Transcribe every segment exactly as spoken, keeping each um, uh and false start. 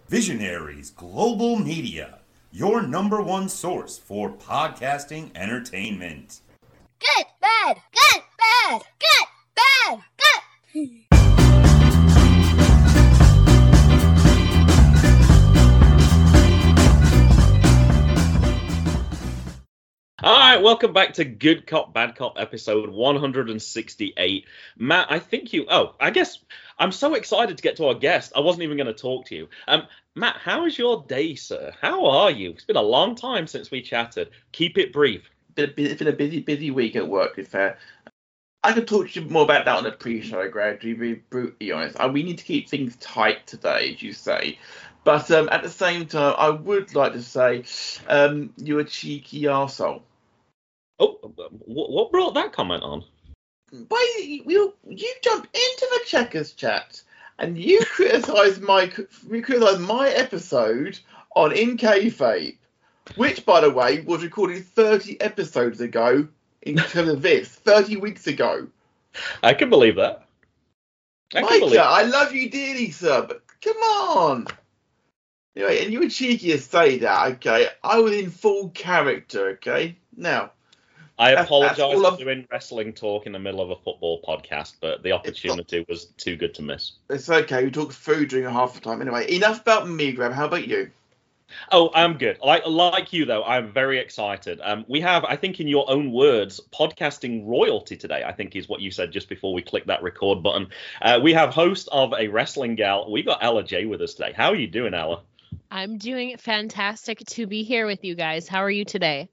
Visionaries Global Media, your number one source for podcasting entertainment. Good, bad, good, bad, good, bad, good. All right, welcome back to Good Cop, Bad Cop, episode one hundred sixty-eight. Matt, I think you... Oh, I guess I'm so excited to get to our guest. I wasn't even going to talk to you. Um, Matt, how is your day, sir? How are you? It's been a long time since we chatted. Keep it brief. It's been a busy, busy week at work, to be fair. I could talk to you more about that on the pre-show, Greg, to be brutally honest. Uh, we need to keep things tight today, as you say. But um, at the same time, I would like to say um, you're a cheeky arsehole. Oh, what brought that comment on? Why you you jump into the Checkers chat and you criticise my you criticise my episode on In Kayfabe, which, by the way, was recorded thirty episodes ago. In terms of this, thirty weeks ago. I can believe that. I Micah, believe that. I love you dearly, sir, but come on. Anyway, and you were cheeky to say that, okay? I was in full character, okay? Now. I apologise for doing wrestling talk in the middle of a football podcast, but the opportunity not, was too good to miss. It's okay. We talked food during half the time. Anyway, enough about me, Graham. How about you? Oh, I'm good. Like like you, though, I'm very excited. Um, we have, I think in your own words, podcasting royalty today, I think is what you said just before we clicked that record button. Uh, we have host of A Wrestling Gal. We've got Ella J with us today. How are you doing, Ella? I'm doing fantastic to be here with you guys. How are you today?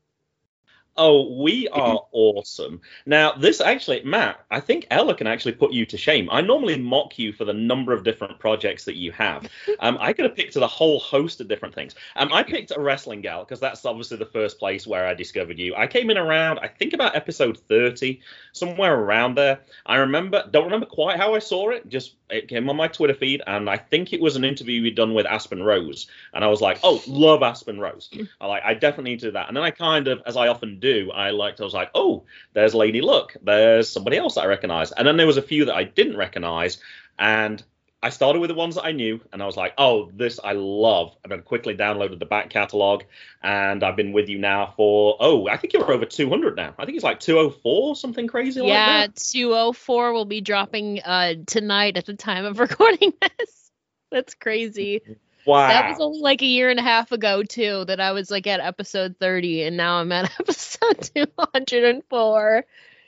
Oh, we are awesome. Now, this actually, Matt, I think Ella can actually put you to shame. I normally mock you for the number of different projects that you have. Um, I could have picked a whole host of different things. Um, I picked A Wrestling Gal because that's obviously the first place where I discovered you. I came in around, I think about episode thirty, somewhere around there. I remember, don't remember quite how I saw it, just it came on my Twitter feed, and I think it was an interview we'd done with Aspen Rose. And I was like, oh, love Aspen Rose. I like, I definitely need to do that. And then I kind of, as I often do, I liked, I was like, oh, there's Lady Luck. There's somebody else that I recognize. And then there was a few that I didn't recognize. And I started with the ones that I knew. And I was like, oh, this I love. And then quickly downloaded the back catalog. And I've been with you now for, oh, I think you're over two hundred now. I think it's like two oh four, something crazy yeah, like that. Yeah, two oh four will be dropping uh, tonight at the time of recording this. That's crazy. Wow. That was only like a year and a half ago, too, that I was like at episode thirty, and now I'm at episode two hundred four.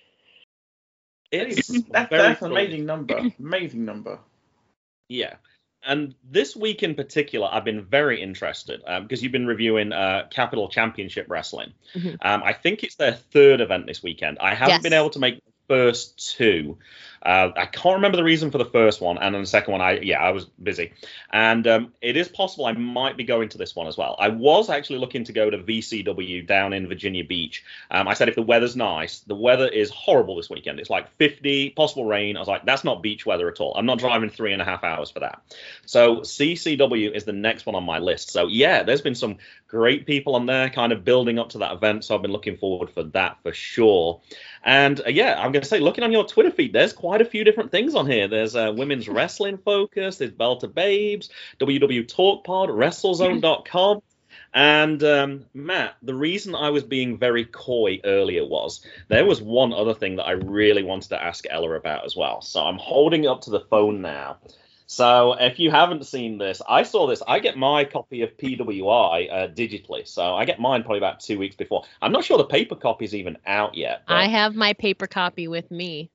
It's that, that's an amazing number. Amazing number. Yeah. And this week in particular, I've been very interested um, because you've been reviewing uh, Capital Championship Wrestling. Mm-hmm. Um, I think it's their third event this weekend. I haven't yes. been able to make the first two. Uh, I can't remember the reason for the first one, and then the second one, I yeah, I was busy. And um, it is possible I might be going to this one as well. I was actually looking to go to V C W down in Virginia Beach. Um, I said if the weather's nice, the weather is horrible this weekend. It's like fifty, possible rain. I was like, that's not beach weather at all. I'm not driving three and a half hours for that. So C C W is the next one on my list. So yeah, there's been some great people on there kind of building up to that event. So I've been looking forward for that for sure. And uh, yeah, I'm going to say, looking on your Twitter feed, there's quite a few different things on here. There's uh, women's wrestling focus, there's Belter Babes, W W Talk Pod, WrestleZone dot com. And um, Matt, the reason I was being very coy earlier was there was one other thing that I really wanted to ask Ella about as well. So I'm holding it up to the phone now. So if you haven't seen this, I saw this. I get my copy of P W I uh, digitally. So I get mine probably about two weeks before. I'm not sure the paper copy is even out yet. But... I have my paper copy with me.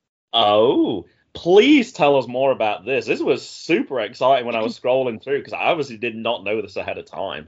Oh, please tell us more about this. This was super exciting when I was scrolling through because I obviously did not know this ahead of time.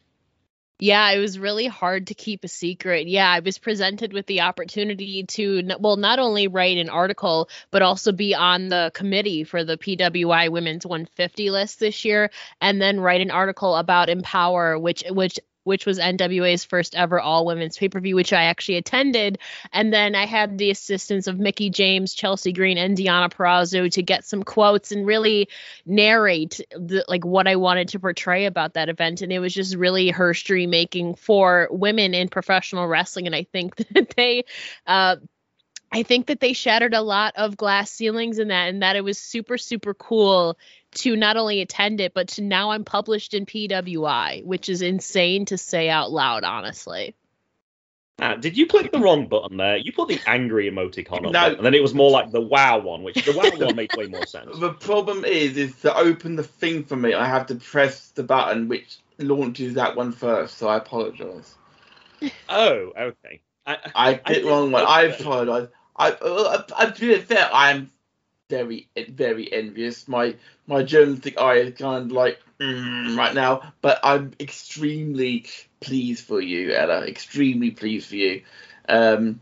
Yeah, it was really hard to keep a secret. Yeah, I was presented with the opportunity to, well, not only write an article, but also be on the committee for the P W I Women's one fifty list this year, and then write an article about Empower, which which which was N W A's first ever all women's pay-per-view, which I actually attended. And then I had the assistance of Mickie James, Chelsea Green, and Deonna Purrazzo to get some quotes and really narrate the, like what I wanted to portray about that event. And it was just really history making for women in professional wrestling. And I think that they, uh, I think that they shattered a lot of glass ceilings in that, and that it was super, super cool to not only attend it, but to now I'm published in P W I, which is insane to say out loud, honestly. Uh, did you click the wrong button there? You put the angry emoticon up, No. and then it was more like the wow one, which the wow one made way more sense. The problem is, is to open the thing for me, I have to press the button which launches that one first. So I apologise. Oh, okay. I, I did I it wrong one. okay. I apologise. I, I, I, to be fair, I am very, very envious. My my journalistic eye is kind of like mm, right now, but I'm extremely pleased for you, Ella. Extremely pleased for you. Um,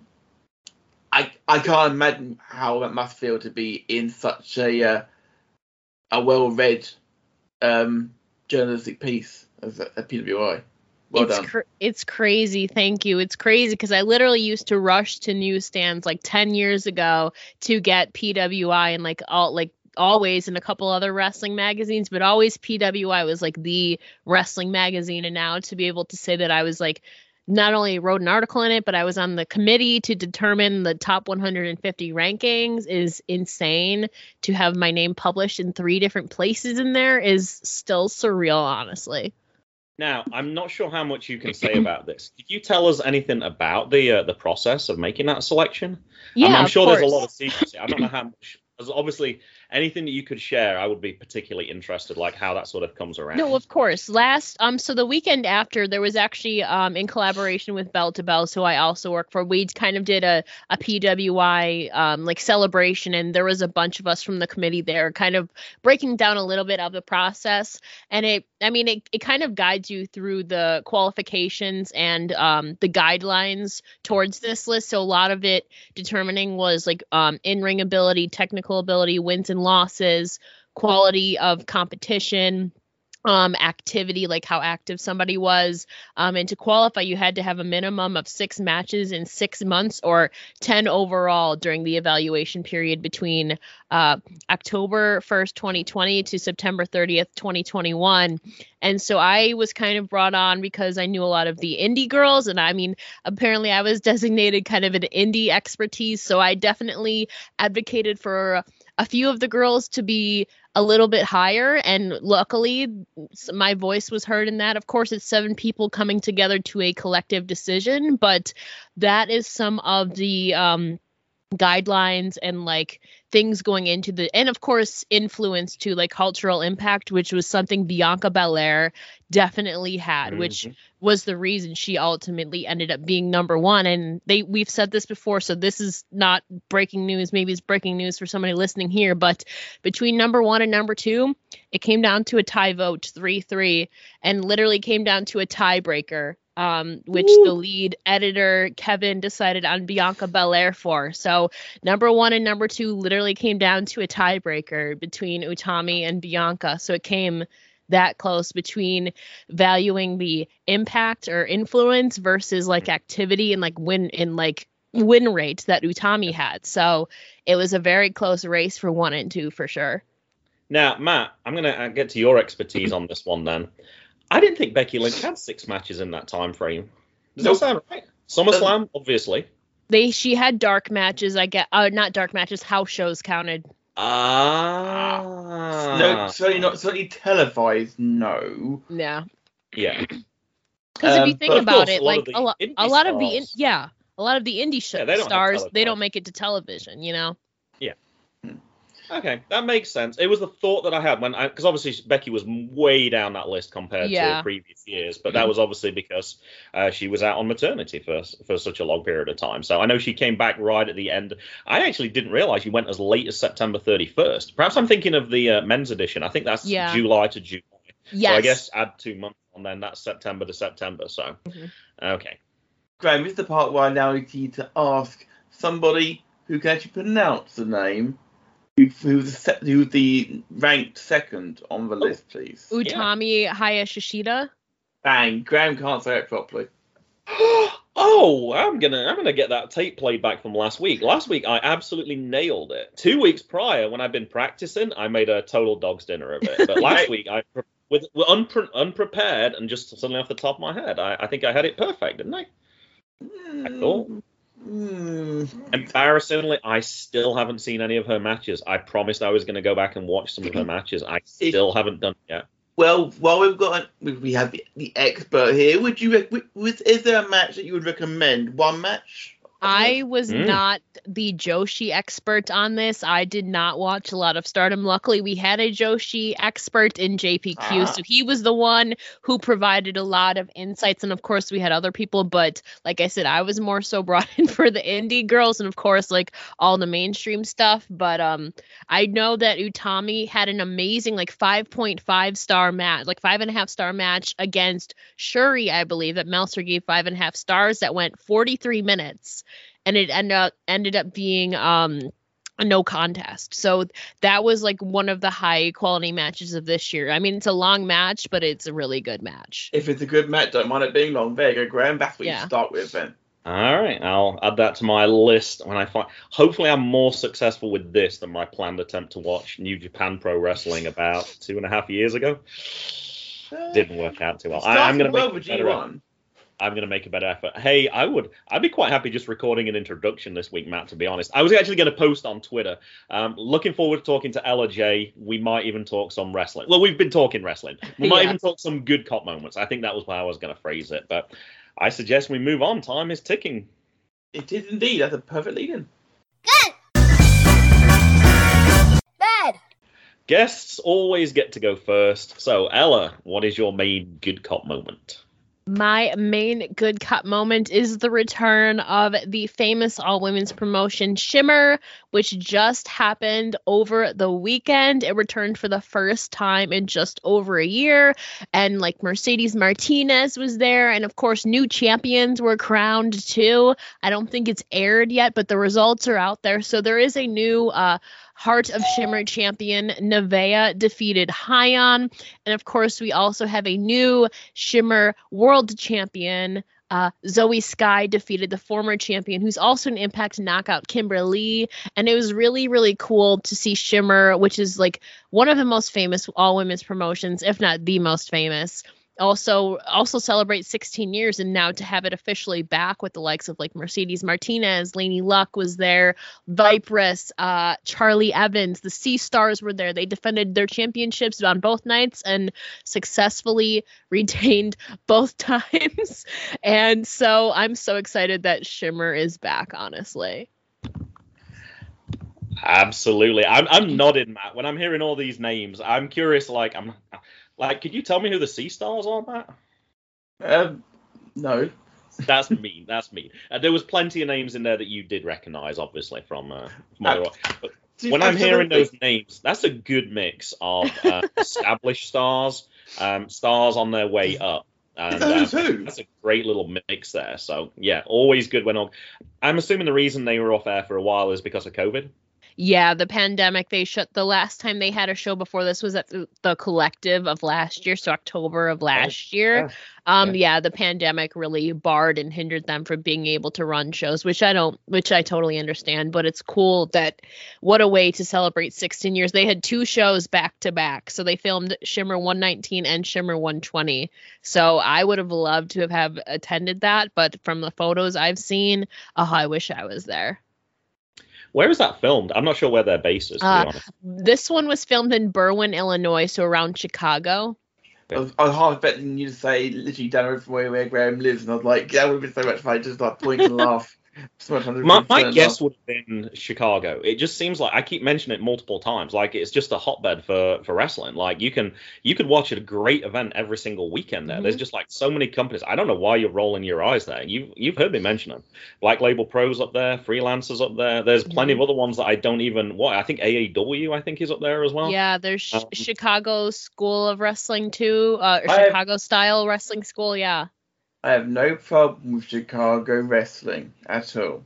I I can't imagine how it must feel to be in such a uh, a well-read um, journalistic piece as a, a P W I. Well it's done. cr- it's crazy. Thank you. It's crazy because I literally used to rush to newsstands like ten years ago to get P W I and like all like always in a couple other wrestling magazines, but always P W I was like the wrestling magazine. And now to be able to say that I was like not only wrote an article in it, but I was on the committee to determine the top one hundred fifty rankings is insane. To have my name published in three different places in there is still surreal, honestly. Now, I'm not sure how much you can say about this. Did you tell us anything about the uh, the process of making that selection? Yeah, I'm, I'm of sure course. there's a lot of secrecy. I don't know how much. As obviously, anything that you could share, I would be particularly interested, like how that sort of comes around. No, of course. Last, um, so the weekend after, there was actually, um, in collaboration with Bell to Bells, who I also work for, we kind of did a, a P W I, um, like celebration, and there was a bunch of us from the committee there, kind of breaking down a little bit of the process. And it, I mean, it, it kind of guides you through the qualifications and, um, the guidelines towards this list. So a lot of it determining was like, um, in-ring ability, technical ability, wins and losses, quality of competition, um, activity, like how active somebody was. Um, and to qualify, you had to have a minimum of six matches in six months or ten overall during the evaluation period between uh, October first, twenty twenty to September thirtieth, twenty twenty-one. And so I was kind of brought on because I knew a lot of the indie girls. And I mean, apparently I was designated kind of an indie expertise. So I definitely advocated for a few of the girls to be a little bit higher. And luckily, my voice was heard in that. Of course, it's seven people coming together to a collective decision. But that is some of the um, guidelines and like things going into the, and of course influence to like cultural impact, which was something Bianca Belair definitely had, mm-hmm. which was the reason she ultimately ended up being number one. And they, we've said this before, so this is not breaking news. Maybe it's breaking news for somebody listening here, but between number one and number two, it came down to a tie vote, three three, and literally came down to a tiebreaker. Um, which Ooh. the lead editor, Kevin, decided on Bianca Belair for. So number one and number two literally came down to a tiebreaker between Utami and Bianca. So it came that close between valuing the impact or influence versus like activity and like win in like win rate that Utami had. So it was a very close race for one and two for sure. Now, Matt, I'm going to get to your expertise on this one then. I didn't think Becky Lynch had six matches in that time frame. Does nope. that sound right? SummerSlam, um, obviously. They she had dark matches. I get uh, not dark matches. House shows counted. Ah, no, certainly not. Certainly televised. No. Yeah. Yeah. Because um, if you think about course, it, a like a lot, a lot of the in, stars. yeah, a lot of the indie sh- yeah, they stars, they don't make it to television. You know. Yeah. Okay, that makes sense. It was the thought that I had when I, because obviously Becky was way down that list compared yeah. to previous years, but that was obviously because uh, she was out on maternity for for such a long period of time. So I know she came back right at the end. I actually didn't realize she went as late as September thirty-first. Perhaps I'm thinking of the uh, men's edition. I think that's yeah. July to July. Yes. So I guess add two months on, then that's September to September. So mm-hmm. okay. Graham, this is the part where I now need to ask somebody who can actually pronounce the name. Who, who's, the, who's the ranked second on the list, please? Utami yeah. Hayashishida. Bang! Graham can't say it properly. Oh, I'm gonna I'm gonna get that tape played back from last week. Last week I absolutely nailed it. Two weeks prior, when I've been practicing, I made a total dog's dinner of it. But last week I with, with unpre- unprepared and just suddenly off the top of my head, I, I think I had it perfect, didn't I? Mm, I thought. Hmm. Embarrassingly, I still haven't seen any of her matches. I promised I was going to go back and watch some of her matches. I still haven't done it yet. Well, while we've got we we have the, the expert here, would you rec- with is there a match that you would recommend? One match? I was Mm. not the Joshi expert on this. I did not watch a lot of Stardom. Luckily, we had a Joshi expert in J P Q, Ah. so he was the one who provided a lot of insights. And of course, we had other people, but like I said, I was more so brought in for the indie girls and of course, like all the mainstream stuff. But um, I know that Utami had an amazing like five point five star match, like five and a half star match against Shuri, I believe, that Meltzer gave five and a half stars that went forty-three minutes. And it ended up ended up being um a no contest. So that was like one of the high quality matches of this year. I mean, it's a long match, but it's a really good match. If it's a good match, don't mind it being long. There you go, Graham. That's what Yeah. you start with then. All right, I'll add that to my list when I find. Hopefully, I'm more successful with this than my planned attempt to watch New Japan Pro Wrestling about two and a half years ago. Didn't work out too well. I, I'm going to well make with a better G effort. one. I'm going to make a better effort. Hey, I would. I'd be quite happy just recording an introduction this week, Matt. To be honest, I was actually going to post on Twitter. Um, looking forward to talking to Ella J. We might even talk some wrestling. Well, we've been talking wrestling. We might Yeah. even talk some good cop moments. I think that was how I was going to phrase it. But I suggest we move on. Time is ticking. It is indeed. That's a perfect lead-in. Good. Bad. Guests always get to go first. So, Ella, what is your main good cop moment? My main good cut moment is the return of the famous all-women's promotion Shimmer, which just happened over the weekend. It returned for the first time in just over a year, and like Mercedes Martinez was there, and of course new champions were crowned too. I don't think it's aired yet, but the results are out there. So there is a new uh Heart of Shimmer champion Nevaeh defeated Hyon. And of course, we also have a new Shimmer world champion. Uh, Zoe Sky defeated the former champion, who's also an Impact knockout, Kimberly. And it was really, really cool to see Shimmer, which is like one of the most famous all-women's promotions, if not the most famous. Also, also celebrate sixteen years, and now to have it officially back with the likes of like Mercedes Martinez, Lainey Luck was there, Vipress, uh, Charlie Evans, the Sea Stars were there. They defended their championships on both nights and successfully retained both times. And so I'm so excited that Shimmer is back, honestly. Absolutely. I'm I'm nodding, Matt. When I'm hearing all these names, I'm curious. Like, I'm like, could you tell me who the Sea Stars are, Matt? Um, no. That's mean. That's mean. Uh, there was plenty of names in there that you did recognise, obviously, from, uh, from other. But when I'm hearing those names, that's a good mix of uh, established stars, um, stars on their way up. And uh, Who's who? that's a great little mix there. So, yeah, always good when on. I'm assuming the reason they were off air for a while is because of COVID. Yeah, the pandemic, they shut the last time they had a show before this was at the, the Collective of last year, so October of last year. yeah. Um, Yeah. yeah, the pandemic really barred and hindered them from being able to run shows, which I don't, which I totally understand. But it's cool that what a way to celebrate sixteen years. They had two shows back to back, so they filmed Shimmer one nineteen and Shimmer one twenty. So I would have loved to have, have attended that, but from the photos I've seen, oh, I wish I was there. Where is that filmed? I'm not sure where their base is, to Uh, be honest. This one was filmed in Berwyn, Illinois, so around Chicago. I was, I was half expecting you to say literally down the road from where, where Graham lives, and I was like, that would have been so much fun. Just like point and laugh. So much fun. My, my guess would have been Chicago. It just seems like I keep mentioning it multiple times. Like it's just a hotbed for, for wrestling. Like you can you could watch a great event every single weekend there. Mhm. There's just like so many companies. I don't know why you're rolling your eyes there. You've you've heard me mention them. Black Label Pros up there, freelancers up there. There's plenty of other ones that I don't even. What I think A A W I think is up there as well. Yeah, there's Sh- Um, Chicago School of Wrestling too, uh, or I- Chicago Style Wrestling School. Yeah. I have no problem with Chicago wrestling at all.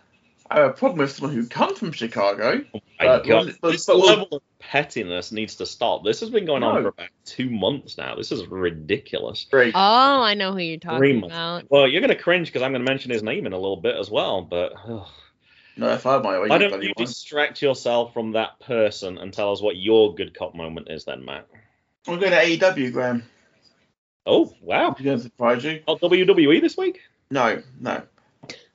I have a problem with someone who comes from Chicago. My But- God, but- this but- level of pettiness needs to stop. This has been going on No. for about two months now. This is ridiculous. Great. Oh, I know who you're Three talking months. about. Well, you're going to cringe because I'm going to mention his name in a little bit as well. But ugh. No, that's fine, my way. why don't you distract yourself from that person and tell us what your good cop moment is then, Matt? I'm going to A E W, Graham. Oh, wow. I'm going to surprise you. Not W W E this week? No, no.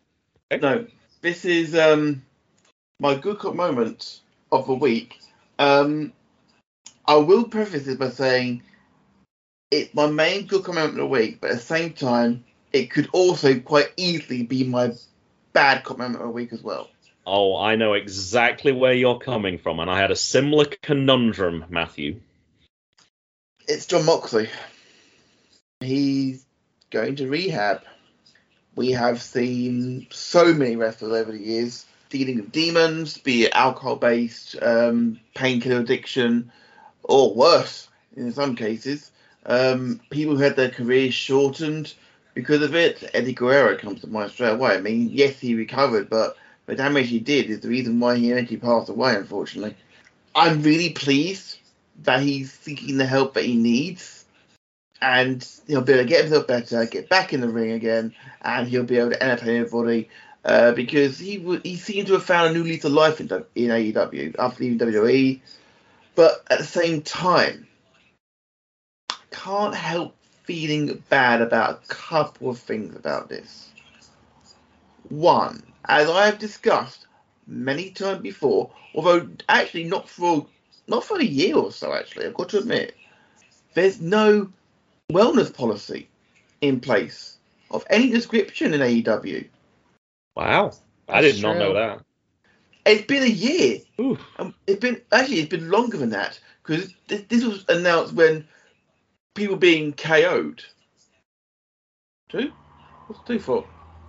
Okay. No, this is um, my good cop moment of the week. Um, I will preface this by saying it's my main good cop moment of the week, but at the same time, it could also quite easily be my bad cop moment of the week as well. Oh, I know exactly where you're coming from, and I had a similar conundrum, Matthew. It's Jon Moxley. He's going to rehab. We have seen so many wrestlers over the years dealing with demons, be it alcohol-based, um, painkiller addiction, or worse in some cases. Um, people who had their careers shortened because of it. Eddie Guerrero comes to mind straight away. I mean, yes, he recovered, but the damage he did is the reason why he eventually passed away, unfortunately. I'm really pleased that he's seeking the help that he needs. And he'll be able to get himself better, get back in the ring again, and he'll be able to entertain everybody uh, because he w- he seemed to have found a new lease of life in, in A E W after leaving W W E. But at the same time, can't help feeling bad about a couple of things about this. One, as I have discussed many times before, although actually not for not for a year or so, actually, I've got to admit, there's no wellness policy in place of any description in A E W. Wow, I That's did not true. know that. It's been a year. Ooh. Um, it's been actually it's been longer than that because this, this was announced when people being K O'd. Two? What's two for?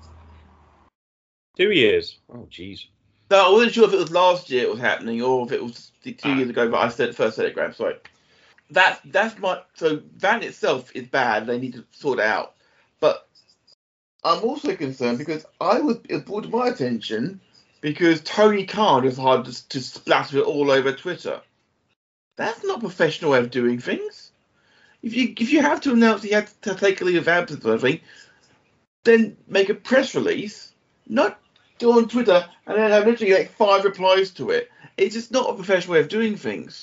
Two years. Oh, jeez. No, I wasn't sure if it was last year it was happening or if it was two Ah. years ago. But I said first said it, Graham. Sorry. That's that's my so that itself is bad. They need to sort it out. But I'm also concerned because I was it brought to my attention because Tony Khan decided to, to splatter it all over Twitter. That's not a professional way of doing things. If you if you have to announce you had to take a leave of absence or anything, then make a press release, not go on Twitter and then have literally like five replies to it. It's just not a professional way of doing things.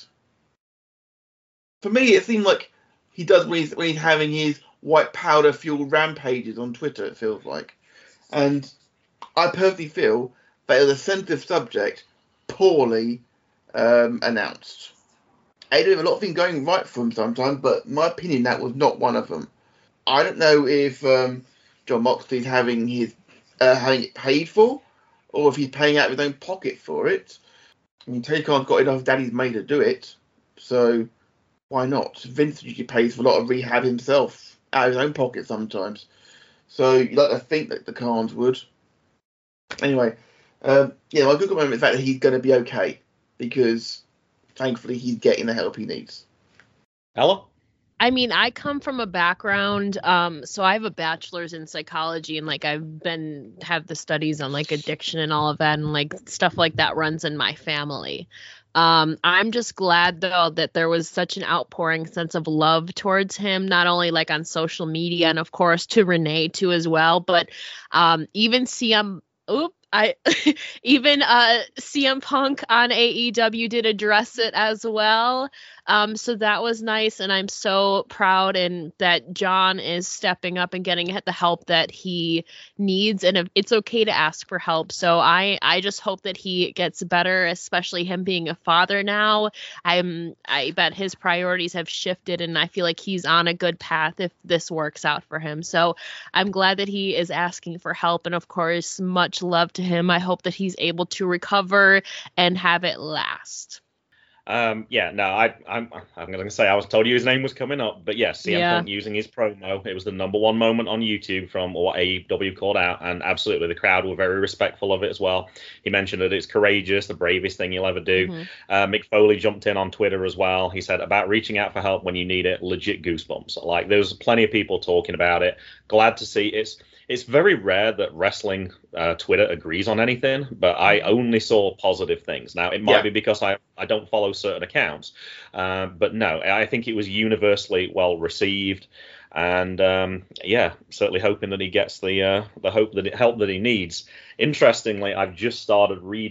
For me, it seemed like he does when he's, when he's having his white powder fueled rampages on Twitter, it feels like. And I personally feel that it was a sensitive subject, poorly um, announced. I do have a lot of things going right for him sometimes, but in my opinion, that was not one of them. I don't know if um, Jon Moxley's having his uh, having it paid for, or if he's paying out of his own pocket for it. I mean, Tony Khan's got enough daddy's money to do it, so why not? Vince usually pays for a lot of rehab himself out of his own pocket sometimes. So you'd like to think that the Khans would. Anyway, um, yeah, my good moment is the fact that he's going to be okay because thankfully he's getting the help he needs. Ella? I mean, I come from a background, um, so I have a bachelor's in psychology, and like I've been have the studies on like addiction and all of that, and like stuff like that runs in my family. Um, I'm just glad though that there was such an outpouring sense of love towards him, not only like on social media and of course to Renee too as well, but um, even C M. Oop, I even uh, C M Punk on A E W did address it as well. Um, so that was nice, and I'm so proud and that John is stepping up and getting the help that he needs, and if it's okay to ask for help. So I, I just hope that he gets better, especially him being a father now. I'm, I bet his priorities have shifted, and I feel like he's on a good path if this works out for him. So I'm glad that he is asking for help, and of course, much love to him. I hope that he's able to recover and have it last. Um, yeah, no, I, I'm, I'm going to say I was told you his name was coming up, but yes, C M Yeah. Punk using his promo. It was the number one moment on YouTube from what A E W called out, and absolutely the crowd were very respectful of it as well. He mentioned that it's courageous, the bravest thing you'll ever do. Mm-hmm. Uh, Mick Foley jumped in on Twitter as well. He said about reaching out for help when you need it, legit goosebumps. Like there's plenty of people talking about it. Glad to see it's. It's very rare that wrestling uh, Twitter agrees on anything, but I only saw positive things. Now, it might Yeah. be because I, I don't follow certain accounts, uh, but no, I think it was universally well received. And um, yeah, certainly hoping that he gets the uh, the hope that it, help that he needs. Interestingly, I've just started reading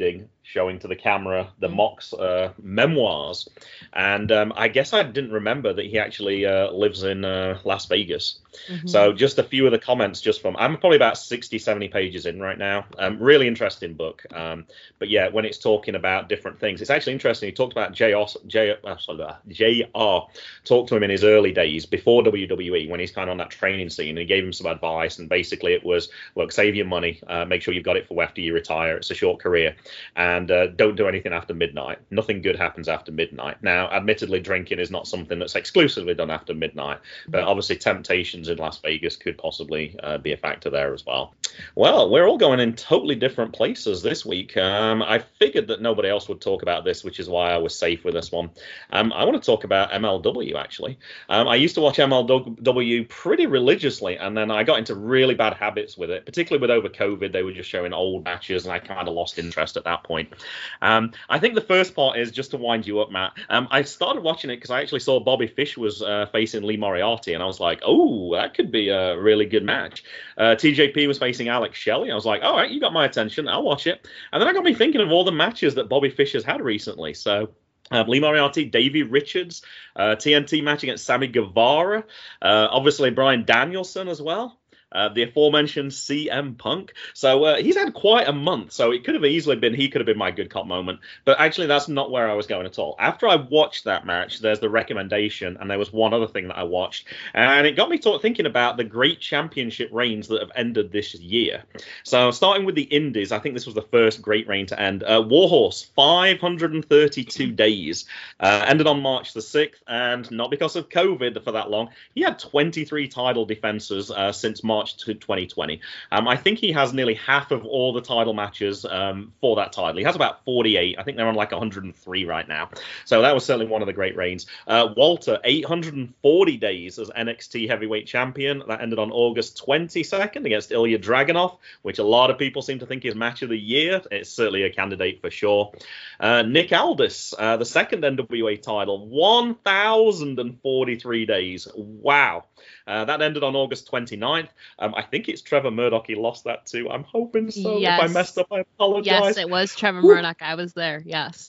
showing to the camera the Mox uh, memoirs. And um, I guess I didn't remember that he actually uh, lives in uh, Las Vegas. Mm-hmm. So just a few of the comments just from, I'm probably about sixty, seventy pages in right now. Um, really interesting book. Um, but yeah, when it's talking about different things, it's actually interesting. He talked about J R, J, uh, sorry, J R talked to him in his early days before W W E when he's kind of on that training scene, and he gave him some advice. And basically it was, look, save your money, uh, make sure you've got it for after you retire. It's a short career, and uh, don't do anything after midnight. Nothing good happens after midnight. Now, admittedly, drinking is not something that's exclusively done after midnight, but obviously temptations in Las Vegas could possibly uh, be a factor there as well. Well, we're all going in totally different places this week. Um, I figured that nobody else would talk about this, which is why I was safe with this one. Um, I want to talk about M L W, actually. Um, I used to watch M L W pretty religiously, and then I got into really bad habits with it, particularly with over COVID. They were just showing old matches, and I kind of lost interest at that point. Um, I think the first part is, just to wind you up, Matt, um, I started watching it because I actually saw Bobby Fish was uh, facing Lee Moriarty, and I was like, oh, that could be a really good match. Uh, T J P was facing Alex Shelley. I was like, all right, you got my attention. I'll watch it. And then I got me thinking of all the matches that Bobby Fish has had recently. So Um, Lee Moriarty, Davey Richards, uh, T N T match against Sammy Guevara, uh, obviously Bryan Danielson as well. Uh, the aforementioned C M Punk. So uh, he's had quite a month, so it could have easily been, he could have been my good cop moment. But actually, that's not where I was going at all. After I watched that match, there's the recommendation, and there was one other thing that I watched. And it got me talk, thinking about the great championship reigns that have ended this year. So starting with the Indies, I think this was the first great reign to end. Uh, Warhorse, five hundred thirty-two days. Uh, ended on March the sixth, and not because of COVID for that long. He had twenty-three title defenses uh, since March to twenty twenty. Um, I think he has nearly half of all the title matches um, for that title. He has about forty-eight. I think they're on like one hundred three right now. So that was certainly one of the great reigns. Uh, Walter, eight hundred forty days as N X T heavyweight champion. That ended on August twenty-second against Ilya Dragunov, which a lot of people seem to think is match of the year. It's certainly a candidate for sure. Uh, Nick Aldis, uh, the second N W A title, one thousand forty-three days. Wow. Uh, that ended on August twenty-ninth. Um, I think it's Trevor Murdoch he lost that to. I'm hoping so. Yes. If I messed up, I apologize. Yes, it was Trevor Murdoch. I was there. Yes.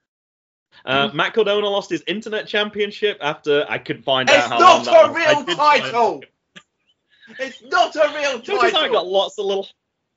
Uh, mm-hmm. Matt Cardona lost his internet championship after I could find it's out how long that It's was. not a real title! It's not a real title! Notice I got lots of little...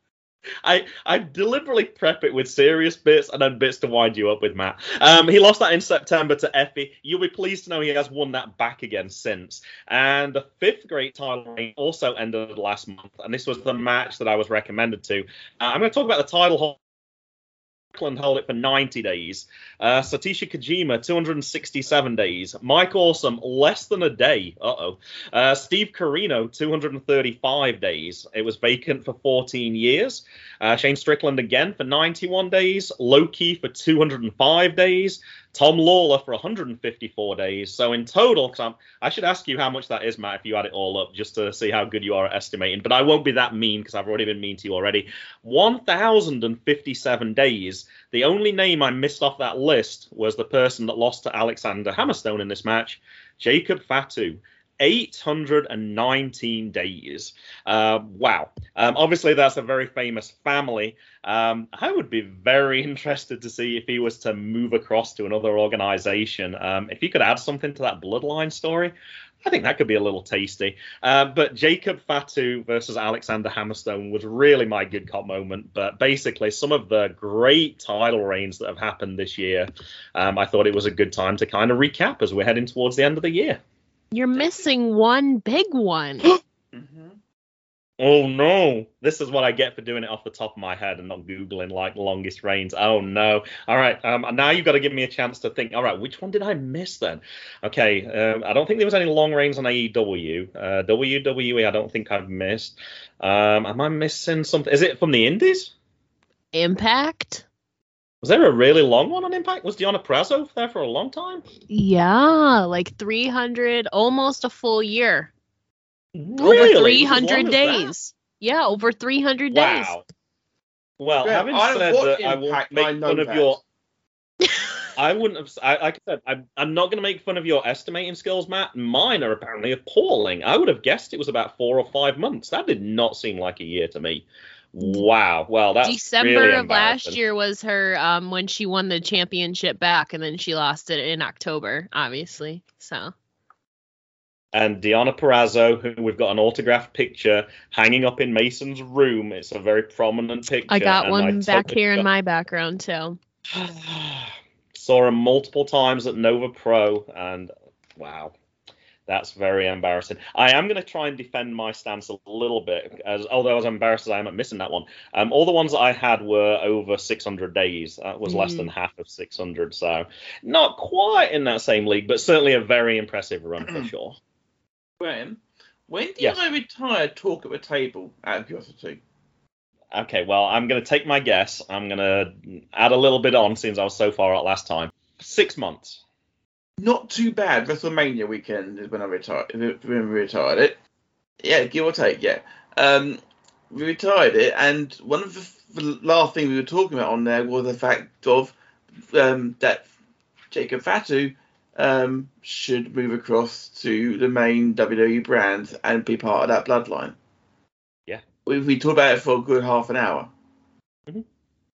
I, I deliberately prep it with serious bits and then bits to wind you up with, Matt. Um, he lost that in September to Effie. You'll be pleased to know he has won that back again since. And the fifth great title reign also ended last month, and this was the match that I was recommended to. Uh, I'm going to talk about the title hold. Strickland held it for ninety days. Uh, Satoshi Kojima, two hundred sixty-seven days. Mike Awesome, less than a day. Uh-oh. Uh, Steve Corino, two hundred thirty-five days. It was vacant for fourteen years. Uh, Shane Strickland again for ninety-one days. Loki for two hundred five days. Tom Lawler for one hundred fifty-four days. So in total, cause I'm, I should ask you how much that is, Matt, if you add it all up, just to see how good you are at estimating. But I won't be that mean because I've already been mean to you already. one thousand fifty-seven days. The only name I missed off that list was the person that lost to Alexander Hammerstone in this match, Jacob Fatu. eight hundred nineteen days. Uh, wow. Um, obviously, that's a very famous family. Um, I would be very interested to see if he was to move across to another organization. Um, if you could add something to that bloodline story, I think that could be a little tasty. Uh, but Jacob Fatu versus Alexander Hammerstone was really my good cop moment. But basically, some of the great title reigns that have happened this year, um, I thought it was a good time to kind of recap as we're heading towards the end of the year. You're missing one big one. Mm-hmm. Oh, no. This is what I get for doing it off the top of my head and not Googling, like, longest reigns. Oh, no. All right. Um, now you've got to give me a chance to think. All right, which one did I miss then? Okay. Um, I don't think there was any long reigns on A E W. Uh, W W E, I don't think I've missed. Um, am I missing something? Is it from the Indies? Impact? Was there a really long one on Impact? Was Deonna Purrazzo there for a long time? Yeah, like three hundred, almost a full year. Really? Over three hundred As days. Yeah, over three hundred days. Wow. Well, Yeah, having I said watch that, I won't Impact, I make know fun of that. your... I wouldn't have... I, like I said, I'm, I'm not going to make fun of your estimating skills, Matt. Mine are apparently appalling. I would have guessed it was about four or five months. That did not seem like a year to me. Wow. Well, that's December really of last embarrassing. year was her um when she won the championship back, and then she lost it in October, obviously. So And Deonna Purrazzo, who we've got an autographed picture hanging up in Mason's room. It's a very prominent picture. I got and one I back totally here in got- my background too. Saw her multiple times at Nova Pro, and wow, that's very embarrassing. I am going to try and defend my stance a little bit, as although as embarrassed as I am at missing that one. Um, all the ones that I had were over six hundred days. That was less Mm. than half of six hundred, so not quite in that same league, but certainly a very impressive run for sure. Graham, when did Yes. I retire talk at the table, out of curiosity? Okay, well, I'm going to take my guess. I'm going to add a little bit on since I was so far out last time. Six months. Not too bad. WrestleMania weekend is when I retired. When we retired it. Yeah, give or take. Yeah. Um, we retired it, and one of the, the last things we were talking about on there was the fact of um, that Jacob Fatu um, should move across to the main W W E brand and be part of that bloodline. Yeah. We, we talked about it for a good half an hour. Mhm.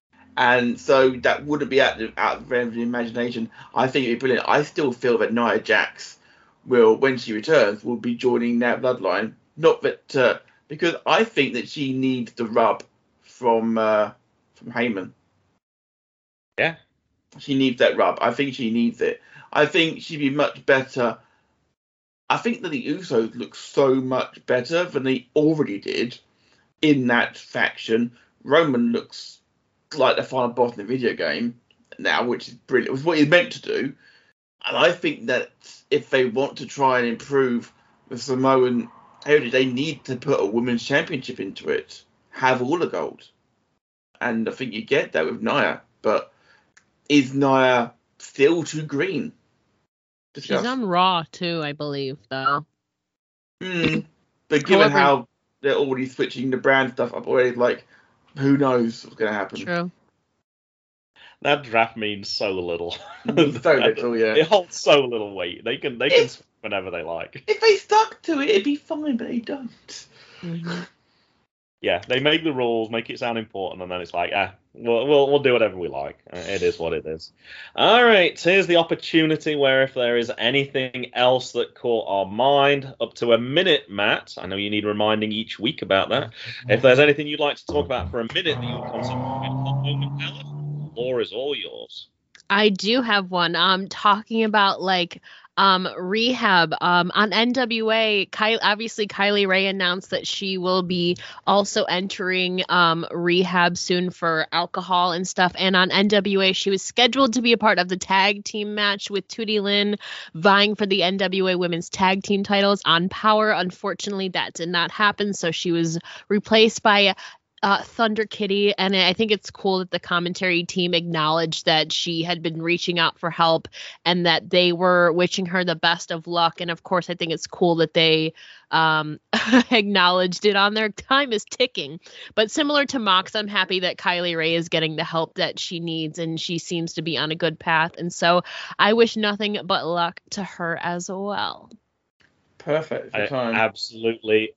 And so that wouldn't be out, out of the realm of the imagination. I think it'd be brilliant. I still feel that Nia Jax will, when she returns, will be joining that bloodline. Not that, uh, because I think that she needs the rub from uh, from Heyman. Yeah. She needs that rub. I think she needs it. I think she'd be much better. I think that the Usos look so much better than they already did in that faction. Roman looks like the final boss in the video game now, which is brilliant. It was what he's meant to do. And I think that if they want to try and improve the Samoan heritage, they need to put a women's championship into it. Have all the gold. And I think you get that with Nia. But is Nia still too green? She's on Raw too, I believe, though. Mm, but given However- how they're already switching the brand stuff up already, like, who knows what's going to happen? True. That draft means so little. So little, yeah. It holds so little weight. They can they can switch whenever they like. If they stuck to it, it'd be fine, but they don't. Mhm. Yeah, they make the rules, make it sound important, and then it's like, ah, we'll we'll, we'll do whatever we like. Uh, It is what it is. All right, here's the opportunity where if there is anything else that caught our mind, up to a minute, Matt. I know you need reminding each week about that. If there's anything you'd like to talk about for a minute that you would consider a hot moment, Ella, the floor is all yours. I do have one. Um, talking about like um rehab. Um, on N W A, Ky- obviously Kylie Rae announced that she will be also entering um rehab soon for alcohol and stuff. And on N W A, she was scheduled to be a part of the tag team match with Tootie Lynn, vying for the N W A Women's Tag Team titles on Power. Unfortunately, that did not happen, so she was replaced by Uh, Thunder Kitty, and I think it's cool that the commentary team acknowledged that she had been reaching out for help and that they were wishing her the best of luck. And of course, I think it's cool that they um, acknowledged it on their time is ticking. But similar to Mox, I'm happy that Kylie Rae is getting the help that she needs, and she seems to be on a good path. And so I wish nothing but luck to her as well. Perfect for I time. absolutely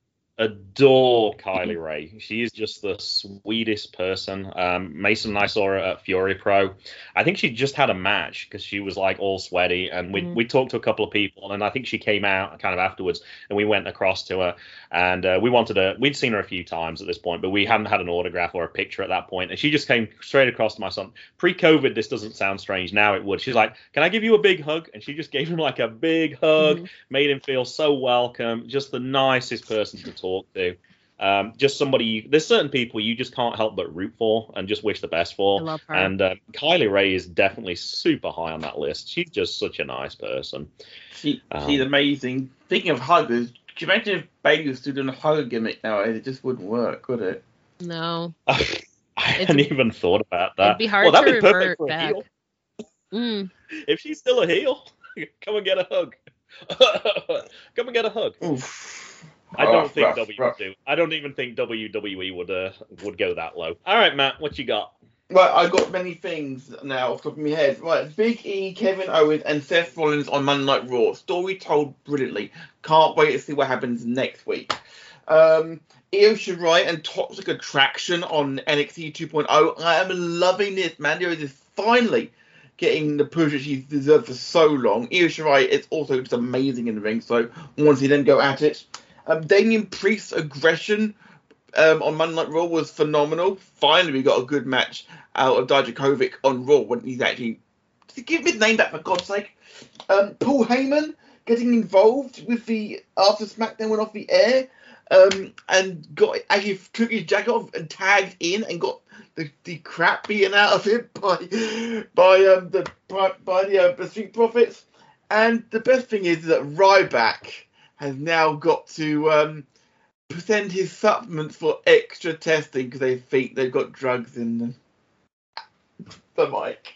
adore Kylie Rae. She is just the sweetest person. Um, Mason and I saw her at Fury Pro. I think she just had a match because she was like all sweaty, and we Mhm. we talked to a couple of people, and I think she came out kind of afterwards, and we went across to her, and uh, we wanted to. We'd seen her a few times at this point, but we hadn't had an autograph or a picture at that point, and she just came straight across to my son. Pre-COVID, this doesn't sound strange. Now it would. She's like, "Can I give you a big hug?" And she just gave him like a big hug. Mhm. Made him feel so welcome, just the nicest person to talk to. Um, just somebody, you, there's certain people you just can't help but root for and just wish the best I for. love her. And uh, Kylie Rae is definitely super high on that list. She's just such a nice person. She, Um, she's amazing. Speaking of huggers, could you imagine if Bailey was still doing a hugger gimmick nowadays? It just wouldn't work, would it? No. I hadn't even thought about that. It'd be hard well, that'd to be perfect revert for a back. heel. Mm. If she's still a heel, come and get a hug. Come and get a hug. Oof. I don't Rough, think rough, W rough. do. I don't even think W W E would uh, would go that low. All right, Matt, what you got? Right, I've got many things now off the top of my head. Right, Big E, Kevin Owens, and Seth Rollins on Monday Night Raw. Story told brilliantly. Can't wait to see what happens next week. Um, Io Shirai and Toxic Attraction on N X T two point oh. I am loving this. Mandy Rose is finally getting the push that she's deserved for so long. Io Shirai is also just amazing in the ring, so once he then go at it. Um, Damian Priest's aggression um, on Monday Night Raw was phenomenal. Finally, we got a good match out of Dijakovic on Raw when he's actually... Give me his name back, for God's sake. Um, Paul Heyman getting involved with the... After SmackDown went off the air, um, and got actually took his jacket off and tagged in and got the, the crap beaten out of him by by um the by, by the, uh, the Street Profits. And the best thing is that Ryback has now got to um, send his supplements for extra testing because they think they've got drugs in them. The mic.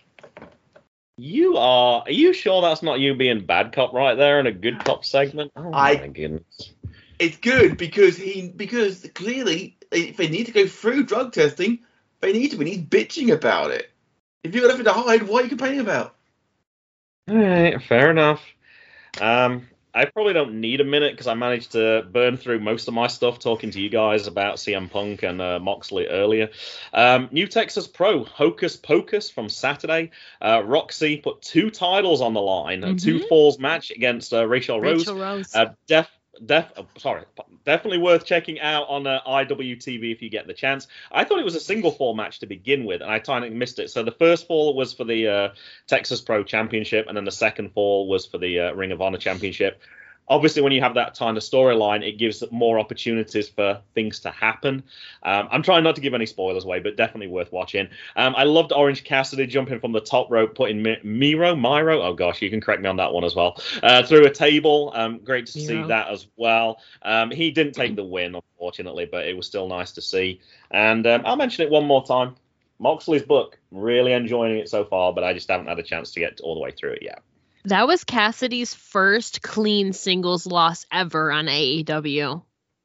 You are... Are you sure that's not you being bad cop right there in a good cop segment? Oh, my I, goodness. It's good because he because clearly if they need to go through drug testing, they need to. And he's bitching about it. If you've got nothing to hide, what are you complaining about? All right, fair enough. Um, I probably don't need a minute because I managed to burn through most of my stuff talking to you guys about C M Punk and uh, Moxley earlier. Um, New Texas Pro, Hocus Pocus from Saturday. Uh, Roxy put two titles on the line. Mm-hmm. A two falls match against uh, Rachel Rose. Rachel Rose. Uh, def, def, oh, sorry, definitely worth checking out on uh, I W T V if you get the chance. I thought it was a single fall match to begin with, and I kind of missed it. So the first fall was for the uh, Texas Pro Championship, and then the second fall was for the uh, Ring of Honor Championship. Obviously, when you have that kind of storyline, it gives more opportunities for things to happen. Um, I'm trying not to give any spoilers away, but definitely worth watching. Um, I loved Orange Cassidy jumping from the top rope, putting Mi- Miro, Miro, oh gosh, you can correct me on that one as well, uh, through a table. Um, great to see yeah. that as well. Um, he didn't take the win, unfortunately, but it was still nice to see. And um, I'll mention it one more time. Moxley's book, really enjoying it so far, but I just haven't had a chance to get all the way through it yet. That was Cassidy's first clean singles loss ever on A E W.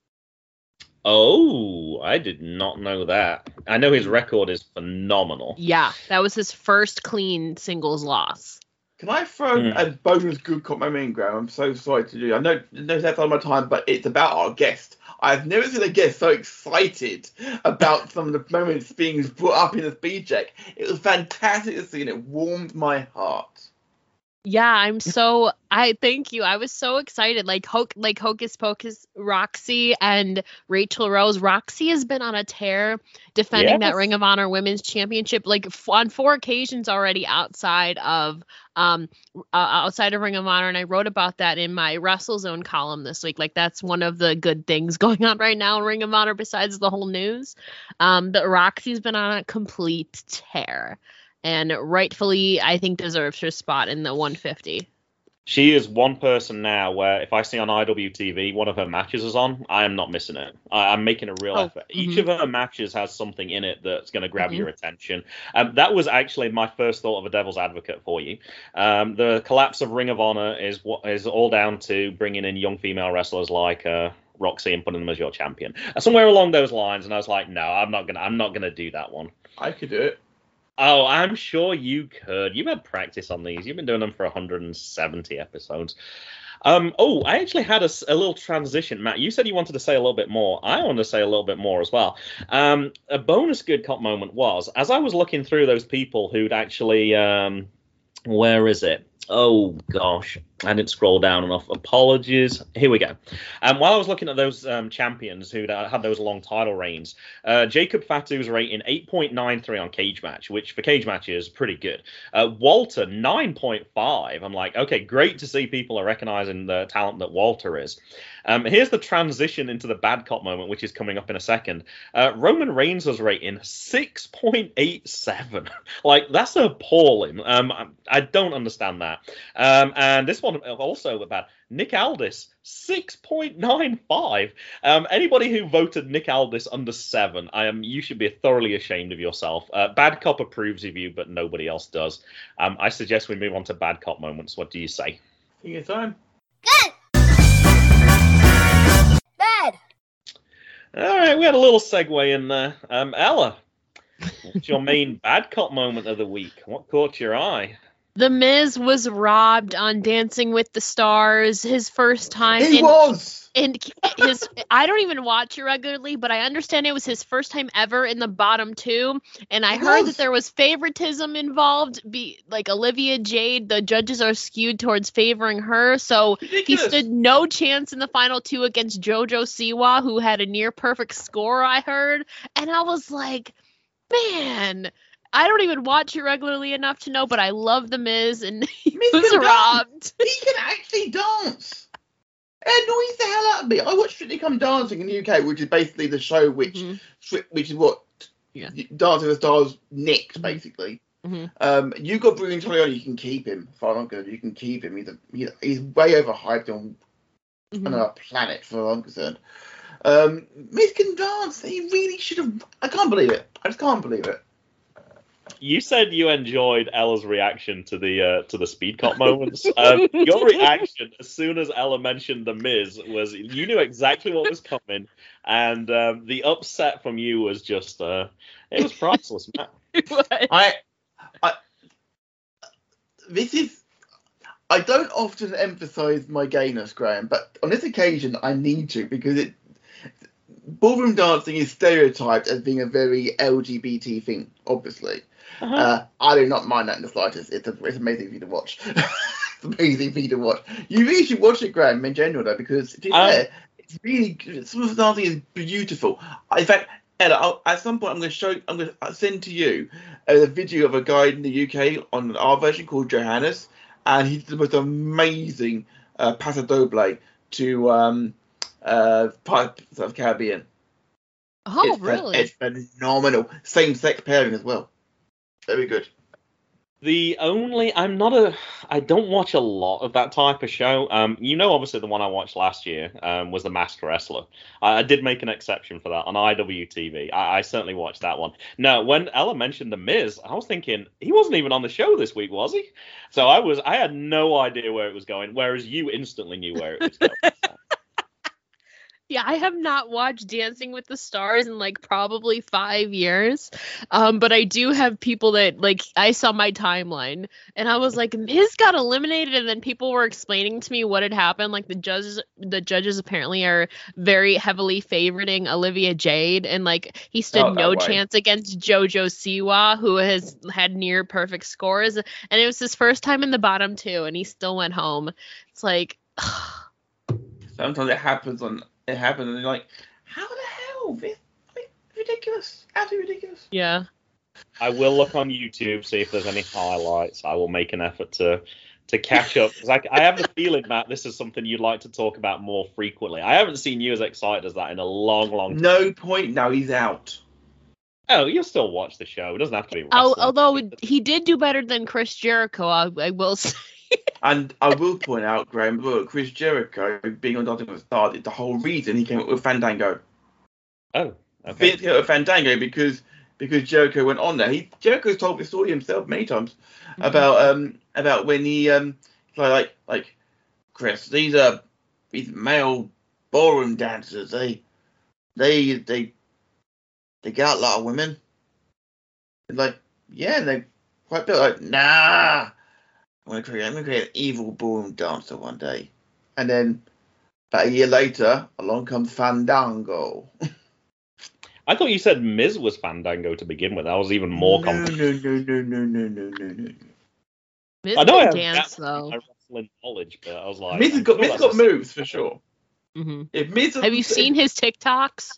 Oh, I did not know that. I know his record is phenomenal. Yeah, that was his first clean singles loss. Can I throw mm. a bonus good cop moment in, Graham? I'm so sorry to do. I know, know that's on my time, but it's about our guest. I've never seen a guest so excited about some of the moments being brought up in the speed check. It was fantastic to see, and it warmed my heart. Yeah, I'm so I thank you. I was so excited. Like Ho- like Hocus Pocus, Roxy and Rachel Rose. Roxy has been on a tear defending yes. that Ring of Honor Women's Championship like f- on four occasions already outside of um uh, outside of Ring of Honor, and I wrote about that in my WrestleZone column this week. Like that's one of the good things going on right now in Ring of Honor besides the whole news. Um, but Roxy's been on a complete tear. And rightfully, I think, deserves her spot in the one fifty. She is one person now where if I see on I W T V one of her matches is on, I am not missing it. I, I'm making a real oh, effort. Each mm-hmm. of her matches has something in it that's going to grab mm-hmm. your attention. Um, that was actually my first thought of a devil's advocate for you. Um, the collapse of Ring of Honor is what is all down to bringing in young female wrestlers like uh, Roxy and putting them as your champion. Uh, somewhere along those lines, and I was like, no, I'm not gonna, I'm not gonna do that one. I could do it. Oh, I'm sure you could. You've had practice on these. You've been doing them for one hundred seventy episodes. Um, oh, I actually had a, a little transition. Matt, you said you wanted to say a little bit more. I want to say a little bit more as well. Um, a bonus good cop moment was, as I was looking through those people who'd actually... Um, where is it? Oh, gosh. I didn't scroll down enough. Apologies. Here we go. Um, while I was looking at those um, champions who uh, had those long title reigns, uh, Jacob Fatu's rating eight point nine three on Cage Match, which for Cage Match is pretty good. Uh, Walter, nine point five. I'm like, okay, great to see people are recognizing the talent that Walter is. Um, here's the transition into the bad cop moment, which is coming up in a second. Uh, Roman Reigns was rating six point eight seven. Like, that's appalling. Um, I, I don't understand that. Um, and this one also about Nick Aldis, six point nine five. Um, anybody who voted Nick Aldis under seven, I am. You should be thoroughly ashamed of yourself. Uh, bad cop approves of you, but nobody else does. Um, I suggest we move on to bad cop moments. What do you say? Take your time. Good. Bad. All right, we had a little segue in there. Um, Ella, what's your main bad cop moment of the week? What caught your eye? The Miz was robbed on Dancing with the Stars, his first time. He in, was. And his, I don't even watch it regularly, but I understand it was his first time ever in the bottom two. And I It heard was. that there was favoritism involved. Be like Olivia Jade, the judges are skewed towards favoring her. So Ridiculous. he stood no chance in the final two against JoJo Siwa, who had a near perfect score, I heard. And I was like, man, I don't even watch it regularly enough to know, but I love The Miz, and he Miz was can robbed. dance. He can actually dance. It annoys the hell out of me. I watch Strictly Come Dancing in the U K, which is basically the show which, Mhm. which is what Yeah. Dancing with the Stars nicked, Mhm. basically. Mhm. Um, you got Bruno Talioni, you can keep him. As far as I'm concerned, you can keep him. He's a, he's, he's way overhyped on Mhm. another planet, as far as I'm concerned. Um, Miz can dance. He really should have. I can't believe it. I just can't believe it. You said you enjoyed Ella's reaction to the uh, to the speed cop moments. Um, your reaction as soon as Ella mentioned the Miz was you knew exactly what was coming, and um, the upset from you was just uh, it was priceless, Matt. I, I, this is. I don't often emphasise my gayness, Graham, but on this occasion I need to because it. Ballroom dancing is stereotyped as being a very L G B T thing, obviously. Uh-huh. Uh, I do not mind that in the slightest. It's, a, it's amazing for you to watch. It's amazing for you to watch. You really should watch it, Graham, in general, though, because to be Um, fair, it's really good. Some of the dancing is beautiful. In fact, Ella, I'll, at some point I'm going to show, I'm going to send to you a video of a guy in the U K on our version called Johannes, and he did the most amazing uh, paso doble to um, uh, Pirates of the Caribbean. Oh, It's, really? it's phenomenal. Same sex pairing as well. Very good. The only I'm not a I don't watch a lot of that type of show. Um, you know, obviously the one I watched last year um, was The Masked Wrestler. I, I did make an exception for that on I W T V. I, I certainly watched that one. No, when Ella mentioned The Miz, I was thinking he wasn't even on the show this week, was he? So I was I had no idea where it was going, whereas you instantly knew where it was going. Yeah, I have not watched Dancing with the Stars in like probably five years. Um, but I do have people that like I saw my timeline and I was like, Miz got eliminated, and then people were explaining to me what had happened. Like the judges, the judges apparently are very heavily favoriting Olivia Jade, and like he stood Oh, that no way. chance against JoJo Siwa, who has had near perfect scores, and it was his first time in the bottom two, and he still went home. It's like. Sometimes it happens on it happens and you're like, how the hell? This, I mean, ridiculous. Absolutely ridiculous. Yeah. I will look on YouTube, see if there's any highlights. I will make an effort to to catch up. 'Cause I, I have the feeling, Matt, this is something you'd like to talk about more frequently. I haven't seen you as excited as that in a long, long time. No point. Now he's out. Oh, you'll still watch the show. It doesn't have to be Oh, wrestling. although he did do better than Chris Jericho, I, I will say. And I will point out, Graham, look, Chris Jericho being on Dancing with the Stars is the whole reason he came up with Fandango. Oh, okay. Vince came up with Fandango because because Jericho went on there. He Jericho's told the story himself many times about um about when he um like like Chris, these are these male ballroom dancers. They they they they got a lot of women. It's like, yeah, and they quite built like, nah. I'm gonna create I'm gonna create an evil ballroom dancer one day. And then about a year later, along comes Fandango. I thought you said Miz was Fandango to begin with. I was even more no, confident. no, no, no, no, no, no, no, no. Miz I know I can have dance that- though. my wrestling knowledge, but I was like, Miz has I'm got sure Miz that's got a- moves for sure. hmm If Miz Have you seen his TikToks?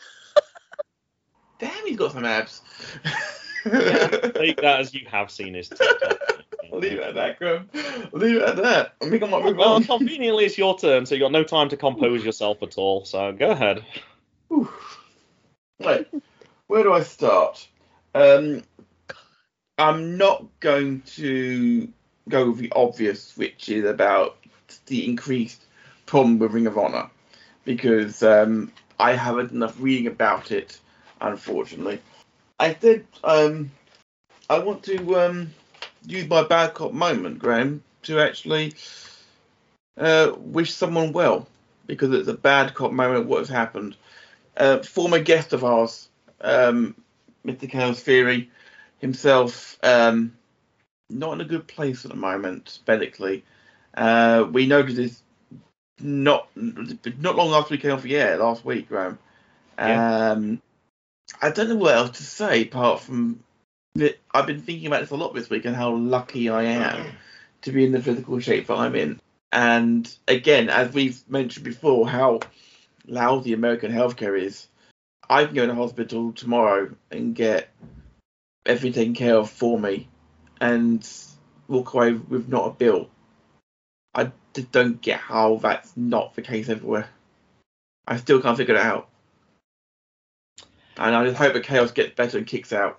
Damn, he's got some abs. Take that as you have seen his TikTok. I'll leave it at that, Graham. I'll leave it at that. I think I might move Well, on. conveniently, it's your turn, so you got no time to compose yourself at all. So go ahead. Whew. Right, where do I start? Um, I'm not going to go with the obvious, which is about the increased problem with Ring of Honor, because um, I haven't enough reading about it, unfortunately. I did. Um, I want to um, use my bad cop moment, Graham, to actually uh, wish someone well, because it's a bad cop moment. What has happened? Uh, former guest of ours, um, Mister Chaos Theory himself, um, not in a good place at the moment medically. Uh, we noticed this not not long after we came off the air last week, Graham. Yeah. Um, I don't know what else to say apart from that I've been thinking about this a lot this week and how lucky I am to be in the physical shape that I'm in. And again, as we've mentioned before, how lousy American healthcare is. I can go to the hospital tomorrow and get everything taken care of for me and walk away with not a bill. I just don't get how that's not the case everywhere. I still can't figure it out. And I just hope the chaos gets better and kicks out.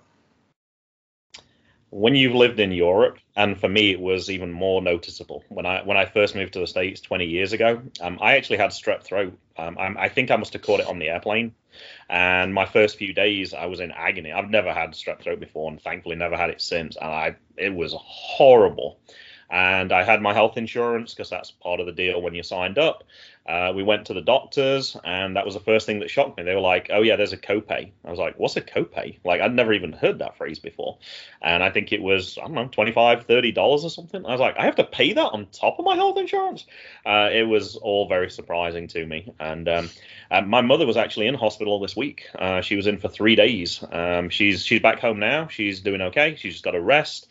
When you've lived in Europe, and for me it was even more noticeable when I when I first moved to the States twenty years ago. Um, I actually had strep throat. Um, I, I think I must have caught it on the airplane, and my first few days I was in agony. I've never had strep throat before, and thankfully never had it since. And I it was horrible. And I had my health insurance because that's part of the deal when you signed up. Uh, we went to the doctors, and that was the first thing that shocked me. They were like, "Oh yeah, there's a copay." I was like, "What's a copay?" Like, I'd never even heard that phrase before. And I think it was, I don't know, twenty-five, thirty dollars or something. I was like, I have to pay that on top of my health insurance? Uh, it was all very surprising to me. And um, uh, my mother was actually in hospital this week. Uh, she was in for three days. Um, she's she's back home now. She's doing okay. She's just got to rest.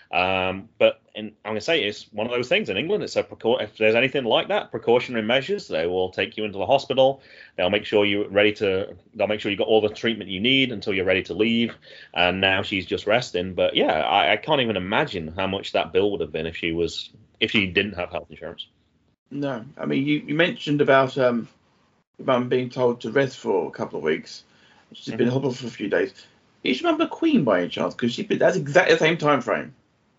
Um, but in, I'm going to say it's one of those things in England. It's a precau- if there's anything like that, precautionary measures, they will take you into the hospital. They'll make sure you're ready to, they'll make sure you got all the treatment you need until you're ready to leave. And now she's just resting. But yeah, I, I can't even imagine how much that bill would have been if she was, if she didn't have health insurance. No, I mean, you, you mentioned about um, Mum being told to rest for a couple of weeks. She's mm-hmm. been in hospital for a few days. You should remember Queen by any chance? Because she that's exactly the same time frame.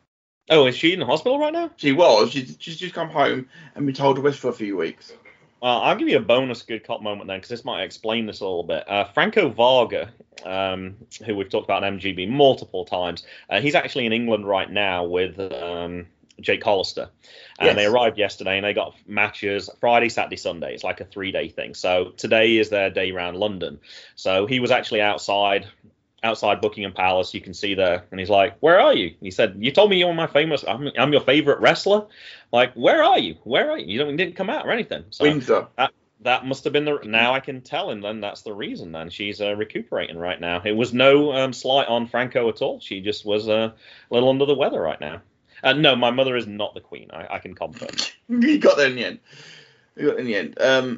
Oh, is she in the hospital right now? She was. She's, she's just come home and been told to rest for a few weeks. Well, I'll give you a bonus good cop moment then, because this might explain this a little bit. Uh, Franco Varga, um, who we've talked about in M G B multiple times, uh, he's actually in England right now with um, Jake Hollister. And yes. They arrived yesterday, and they got matches Friday, Saturday, Sunday. It's like a three-day thing. So today is their day around London. So he was actually outside... outside Buckingham Palace, you can see there, and he's like, "Where are you?" And he said, "You told me you were my famous, I'm, I'm your favorite wrestler. Like, where are you? Where are you? You don't, you didn't come out or anything." So Windsor. That, that must have been the. Now I can tell, and then that's the reason. Then she's uh, recuperating right now. It was no um, slight on Franco at all. She just was uh, a little under the weather right now. Uh, no, my mother is not the queen. I, I can confirm. You got there in the end. You got there in the end. Um,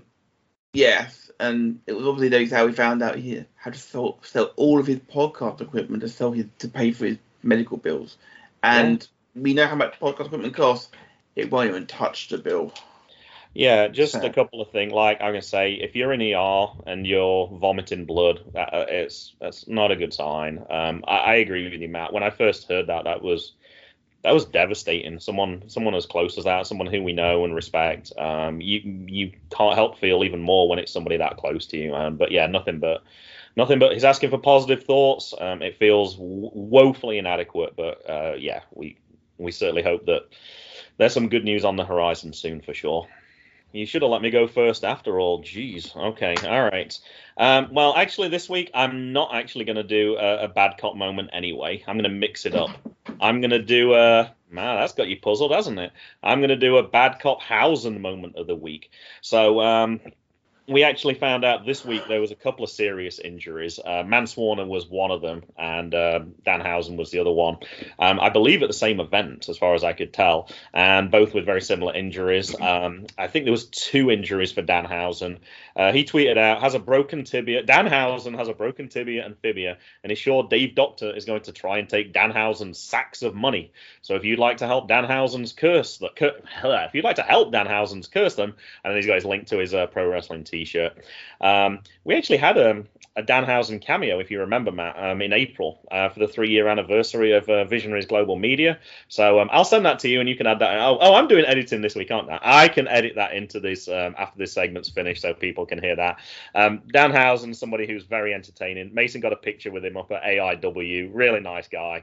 yes. And it was obviously that's how he found out he had to sell, sell all of his podcast equipment to sell his to pay for his medical bills. And yeah. We know how much podcast equipment costs. It won't even touch the bill. Yeah, just so. A couple of things. Like I'm gonna say, if you're in E R and you're vomiting blood, that, uh, it's that's not a good sign. Um, I, I agree with you, Matt. When I first heard that, that was. That was devastating. Someone, someone as close as that, someone who we know and respect. Um, you, you can't help feel even more when it's somebody that close to you. Um, but yeah, nothing but, nothing but. He's asking for positive thoughts. Um, it feels w- woefully inadequate, but uh, yeah, we, we certainly hope that there's some good news on the horizon soon for sure. You should have let me go first after all. Jeez. Okay. All right. Um, well, actually, this week, I'm not actually going to do a, a bad cop moment anyway. I'm going to mix it up. I'm going to do a... Man, that's got you puzzled, hasn't it? I'm going to do a bad cop Hausen moment of the week. So... Um, we actually found out this week there was a couple of serious injuries. Uh, Mance Warner was one of them, and uh, Danhausen was the other one. Um, I believe at the same event, as far as I could tell, and both with very similar injuries. Um, I think there was two injuries for Danhausen. Uh, he tweeted out, has a broken tibia. Danhausen has a broken tibia and fibia, and he's sure Dave Doctor is going to try and take Danhausen's sacks of money. So if you'd like to help Danhausen's curse, the, cur- if you'd like to help Danhausen's curse them, and then he's got his link to his uh, pro wrestling team. T-shirt. Um, we actually had a, a Danhausen cameo, if you remember, Matt, um, in April uh, for the three-year anniversary of uh, Visionaries Global Media. So um, I'll send that to you, and you can add that. Oh, oh, I'm doing editing this week, aren't I? I can edit that into this um, after this segment's finished, so people can hear that. Um, Danhausen, somebody who's very entertaining. Mason got a picture with him up at A I W. Really nice guy.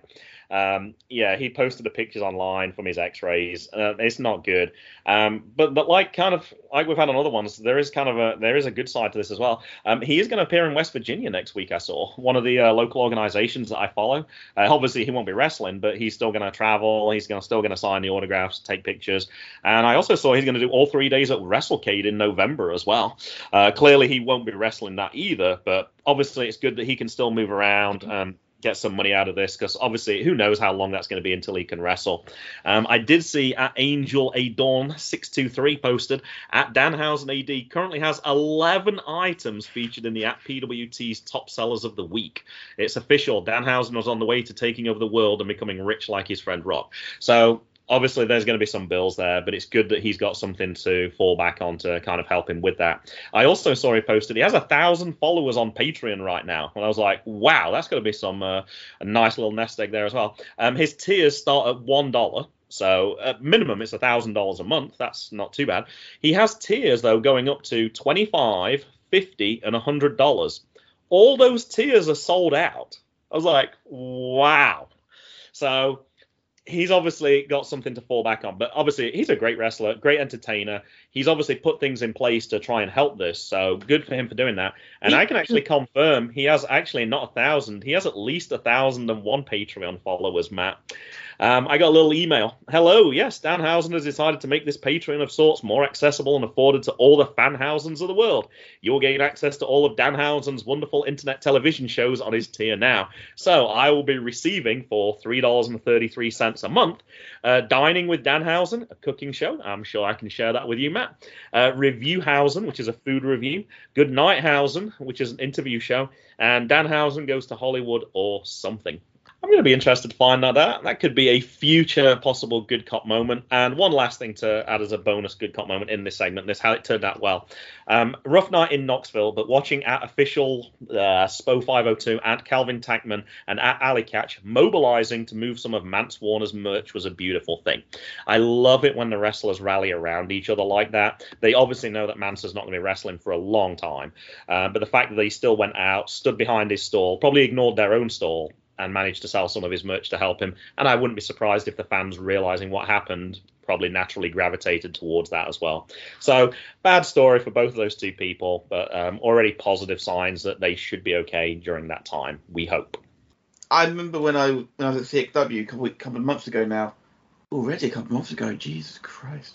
Um, yeah, he posted the pictures online from his X-rays. Uh, it's not good. Um, but but like kind of like we've had on other ones, there is kind of a there is a good side to this as well. Um, he is going to appear in West Virginia next week. I saw one of the uh, local organizations that I follow. Uh, obviously, he won't be wrestling, but he's still going to travel. He's gonna still going to sign the autographs, take pictures, and I also saw he's going to do all three days at WrestleCade in November as well. Uh, clearly, he won't be wrestling that either, but obviously, it's good that he can still move around. Um, get some money out of this, because obviously who knows how long that's going to be until he can wrestle. Um, I did see at Angel Adorn six two three posted at Danhausen A D currently has eleven items featured in the at P W T's top sellers of the week. It's official. Danhausen was on the way to taking over the world and becoming rich like his friend Rock. So obviously, there's going to be some bills there, but it's good that he's got something to fall back on to kind of help him with that. I also saw he posted he has a thousand followers on Patreon right now, and I was like, wow, that's going to be some uh, a nice little nest egg there as well. Um, his tiers start at one dollar. So at minimum, it's one thousand dollars a month. That's not too bad. He has tiers, though, going up to twenty-five dollars, fifty dollars, and one hundred dollars. All those tiers are sold out. I was like, wow. So he's obviously got something to fall back on, but obviously he's a great wrestler, great entertainer. He's obviously put things in place to try and help this, so good for him for doing that. And I can actually confirm he has actually not a thousand, he has at least a thousand and one Patreon followers, Matt. Um, I got a little email. Hello, yes, Danhausen has decided to make this Patreon of sorts more accessible and afforded to all the Fanhausens of the world. You'll gain access to all of Danhausen's wonderful internet television shows on his tier now. So I will be receiving for three dollars and thirty-three cents a month, uh, Dining with Danhausen, a cooking show. I'm sure I can share that with you, Matt. Uh, Reviewhausen, which is a food review. Good Nighthausen, which is an interview show. And Danhausen Goes to Hollywood or something. I'm going to be interested to find out that. That could be a future possible good cop moment. And one last thing to add as a bonus good cop moment in this segment, this how it turned out well. Um, rough night in Knoxville, but watching at official uh, S P O five oh two, at Calvin Tankman, and at Alley Catch mobilizing to move some of Mance Warner's merch was a beautiful thing. I love it when the wrestlers rally around each other like that. They obviously know that Mance is not going to be wrestling for a long time. Uh, but the fact that they still went out, stood behind his stall, probably ignored their own stall, and managed to sell some of his merch to help him. And I wouldn't be surprised if the fans, realizing what happened, probably naturally gravitated towards that as well. So bad story for both of those two people, but um, already positive signs that they should be okay during that time, we hope. I remember when I when I was at C X W a couple, couple of months ago now, already a couple of months ago, Jesus Christ,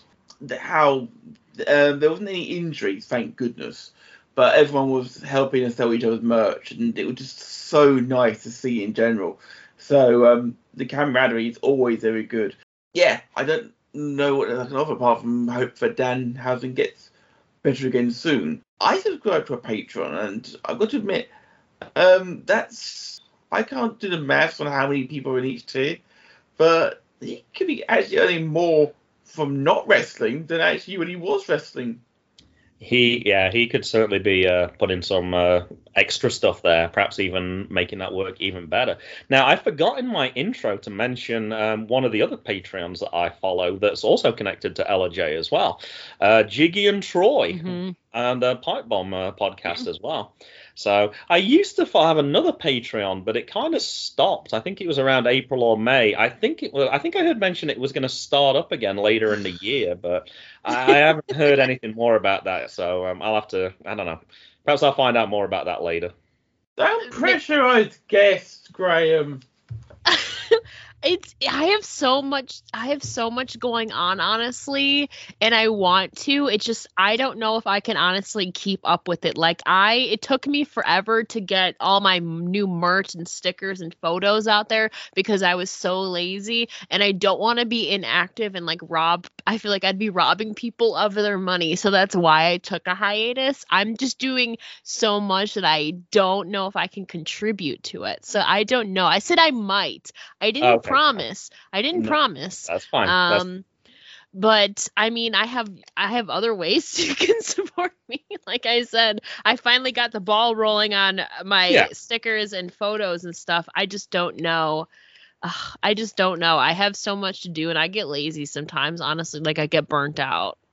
how um, there wasn't any injuries, thank goodness. But everyone was helping and sell each other's merch, and it was just so nice to see in general. So um, the camaraderie is always very good. Yeah, I don't know what I can offer apart from hope that Danhausen gets better again soon. I subscribe to a Patreon, and I've got to admit, um, that's I can't do the maths on how many people are in each tier, but he could be actually earning more from not wrestling than actually when he was wrestling. He, yeah, he could certainly be uh, putting some uh, extra stuff there, perhaps even making that work even better. Now, I forgot in my intro to mention um, one of the other Patreons that I follow that's also connected to Ella J as well, uh, Jiggy and Troy, mm-hmm. and a Pipe Bomb uh, podcast mm-hmm. as well. So I used to have another Patreon, but it kind of stopped. I think it was around April or May. I think it was. I think I heard mention it was going to start up again later in the year, but I, I haven't heard anything more about that. So um, I'll have to. I don't know. Perhaps I'll find out more about that later. Don't pressurize guests, Graham. It's I have so much I have so much going on, honestly, and I want to. It's just I don't know if I can honestly keep up with it. Like I it took me forever to get all my new merch and stickers and photos out there because I was so lazy, and I don't want to be inactive and like rob I feel like I'd be robbing people of their money. So that's why I took a hiatus. I'm just doing so much that I don't know if I can contribute to it. So I don't know. I said I might. I didn't okay. promise. I didn't no, promise. That's fine. Um, that's... But I mean, I have I have other ways you can support me. Like I said, I finally got the ball rolling on my yeah. stickers and photos and stuff. I just don't know. Ugh, I just don't know. I have so much to do, and I get lazy sometimes. Honestly, like I get burnt out.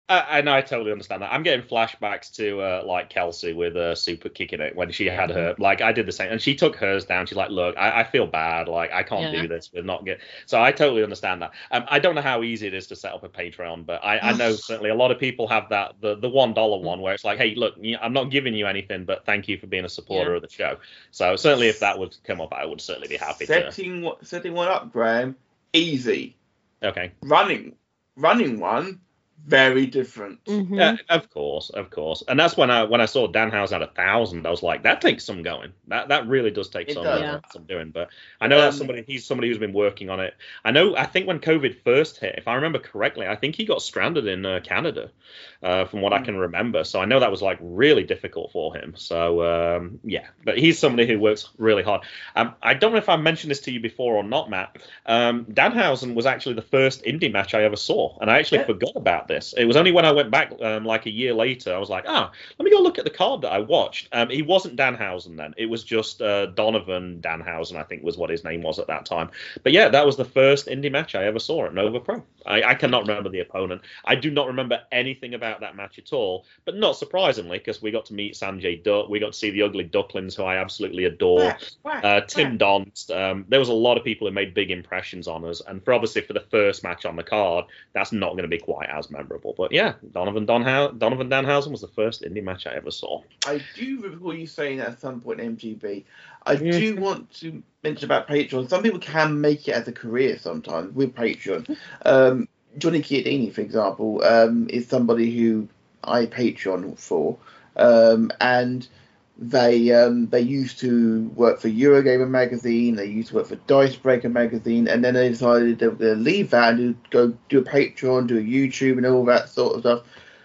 I, and I totally understand that. I'm getting flashbacks to uh, like Kelsey with uh, super kicking it when she had her. Like I did the same, and she took hers down. She's like, "Look, I, I feel bad. Like I can't Yeah. do this. We're not get." So I totally understand that. Um, I don't know how easy it is to set up a Patreon, but I, I know certainly a lot of people have that the the one dollar one where it's like, "Hey, look, you- I'm not giving you anything, but thank you for being a supporter Yeah. of the show." So certainly, if that would come up, I would certainly be happy to. Setting one- setting one up, Graham, easy. Okay. Running running one, very different. Mhm. Yeah, of course, of course, and that's when I when I saw Danhausen had a thousand, I was like, that takes some going. That that really does take It some, does. uh, Yeah. some doing. But I know that's Um, somebody. He's somebody who's been working on it. I know. I think when COVID first hit, if I remember correctly, I think he got stranded in uh, Canada, uh, from what I can remember. So I know that was like really difficult for him. So um, yeah, but he's somebody who works really hard. Um, I don't know if I mentioned this to you before or not, Matt. Um, Danhausen was actually the first indie match I ever saw, and I actually Yeah. forgot about this. It was only when I went back um, like a year later, I was like, ah, let me go look at the card that I watched. Um, he wasn't Danhausen then. It was just uh, Donovan Danhausen, I think was what his name was at that time. But yeah, that was the first indie match I ever saw at Nova Pro. I, I cannot remember the opponent. I do not remember anything about that match at all, but not surprisingly, because we got to meet Sanjay Dutt, we got to see the Ugly Ducklings, who I absolutely adore. Whack, whack, Uh, Tim whack. Donst. Um, there was a lot of people who made big impressions on us, and for obviously for the first match on the card, that's not going to be quite as memorable. But yeah, Donovan Donhau- Donovan Danhausen was the first indie match I ever saw. I do recall you saying that at some point in M G B. I Yeah. do want to mention about Patreon. Some people can make it as a career sometimes with Patreon. Um, Johnny Chiodini, for example, um, is somebody who I Patreon for, um, and they um, they used to work for Eurogamer magazine. They used to work for Dicebreaker magazine, and then they decided they were going to leave that and do, go do a Patreon, do a YouTube, and all that sort of stuff.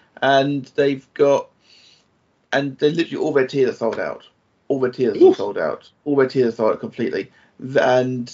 And they've got, and they literally all their tiers are sold out. All their tiers are Oof. sold out. All their tiers are sold out completely, and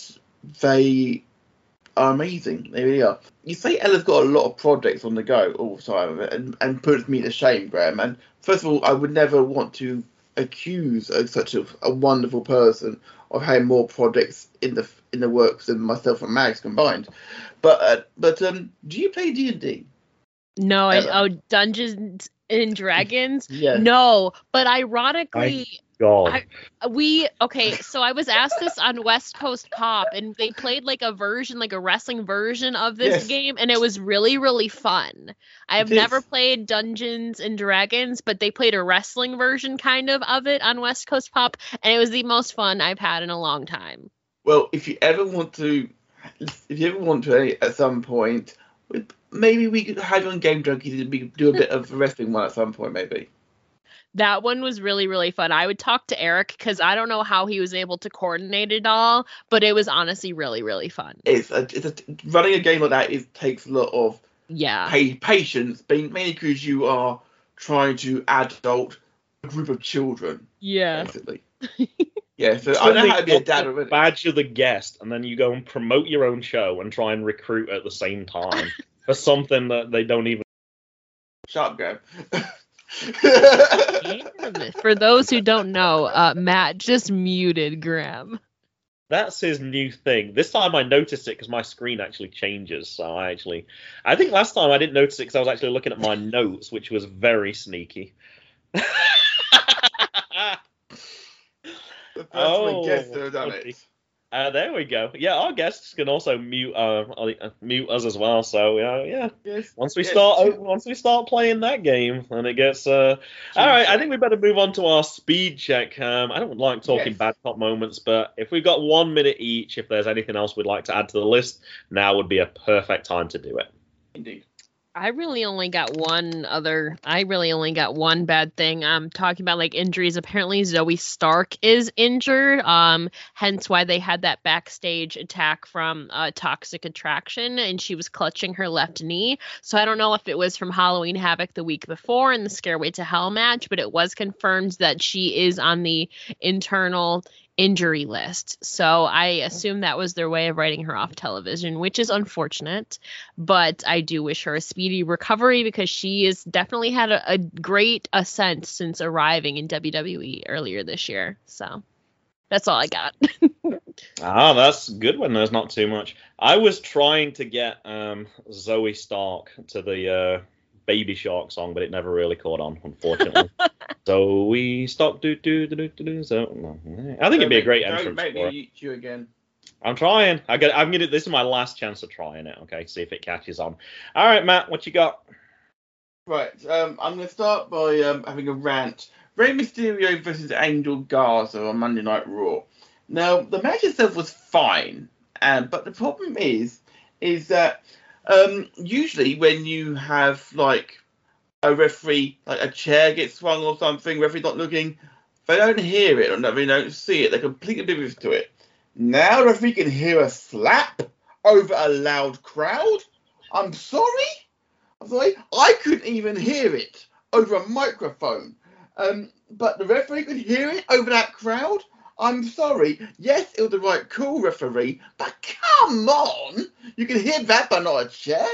they are amazing. They really are. You say Ella's got a lot of projects on the go all the time, and, and puts me to shame, Graham. And first of all, I would never want to accuse a, such a, a wonderful person of having more projects in the in the works than myself and Mags combined. But uh, but um, do you play D and D? No, I, Ever. oh, Dungeons and Dragons. Yeah. No, but ironically, God. I, we okay. So I was asked this on West Coast Pop, and they played like a version, like a wrestling version of this Yes. game, and it was really, really fun. I have It is. never played Dungeons and Dragons, but they played a wrestling version kind of of it on West Coast Pop, and it was the most fun I've had in a long time. Well, if you ever want to, if you ever want to, at some point, maybe we could have you on Game Junkies and we could do a bit of a wrestling one at some point, maybe. That one was really, really fun. I would talk to Eric because I don't know how he was able to coordinate it all, but it was honestly really, really fun. It's a, it's a, running a game like that is takes a lot of Yeah. pa- patience, being mainly because you are trying to adult a group of children, Yeah. basically. Yeah, so I know how to be a dad already. Badge of the guest, and then you go and promote your own show and try and recruit at the same time for something that they don't even. Shut up, Graham. And for those who don't know, uh, Matt just muted Graham. That's his new thing. This time I noticed it because my screen actually changes. So I actually, I think last time I didn't notice it because I was actually looking at my notes, which was very sneaky. The first Oh, one guest that have done okay. it. Uh, there we go. Yeah, our guests can also mute uh, uh, mute us as well. So yeah, yeah. Yes. Once we yes. start once we start playing that game, then it gets. Uh... All right, I think we better move on to our speed check. Um, I don't like talking Yes. bad cop moments, but if we've got one minute each, if there's anything else we'd like to add to the list, now would be a perfect time to do it. Indeed. I really only got one other. I really only got one bad thing. I'm talking about like injuries. Apparently, Zoe Stark is injured. Um, hence why they had that backstage attack from uh, Toxic Attraction, and she was clutching her left knee. So I don't know if it was from Halloween Havoc the week before in the Scareway to Hell match, but it was confirmed that she is on the internal injury list. So I assume that was their way of writing her off television, which is unfortunate. But I do wish her a speedy recovery because she has definitely had a, a great ascent since arriving in W W E earlier this year. So that's all I got. Ah, that's good when there's not too much. I was trying to get um, Zoe Stark to the uh, Baby Shark song, but it never really caught on, unfortunately. So we stopped. Do do do do do. So I think it'd be a great don't entrance make for me it. eat you again. I'm trying. I get. I'm gonna. This is my last chance of trying it. Okay, see if it catches on. All right, Matt, what you got? Right. Um, I'm going to start by um, having a rant. Rey Mysterio versus Angel Garza on Monday Night Raw. Now, the match itself was fine, um, but the problem is, is that um, usually when you have like a referee, like a chair gets swung or something, referee's not looking, they don't hear it or they don't see it. They're completely oblivious to it. Now the referee can hear a slap over a loud crowd. I'm sorry. I'm sorry. I couldn't even hear it over a microphone. Um, but the referee could hear it over that crowd. I'm sorry. Yes, it was the right call, referee, but come on. You can hear that, but not a chair.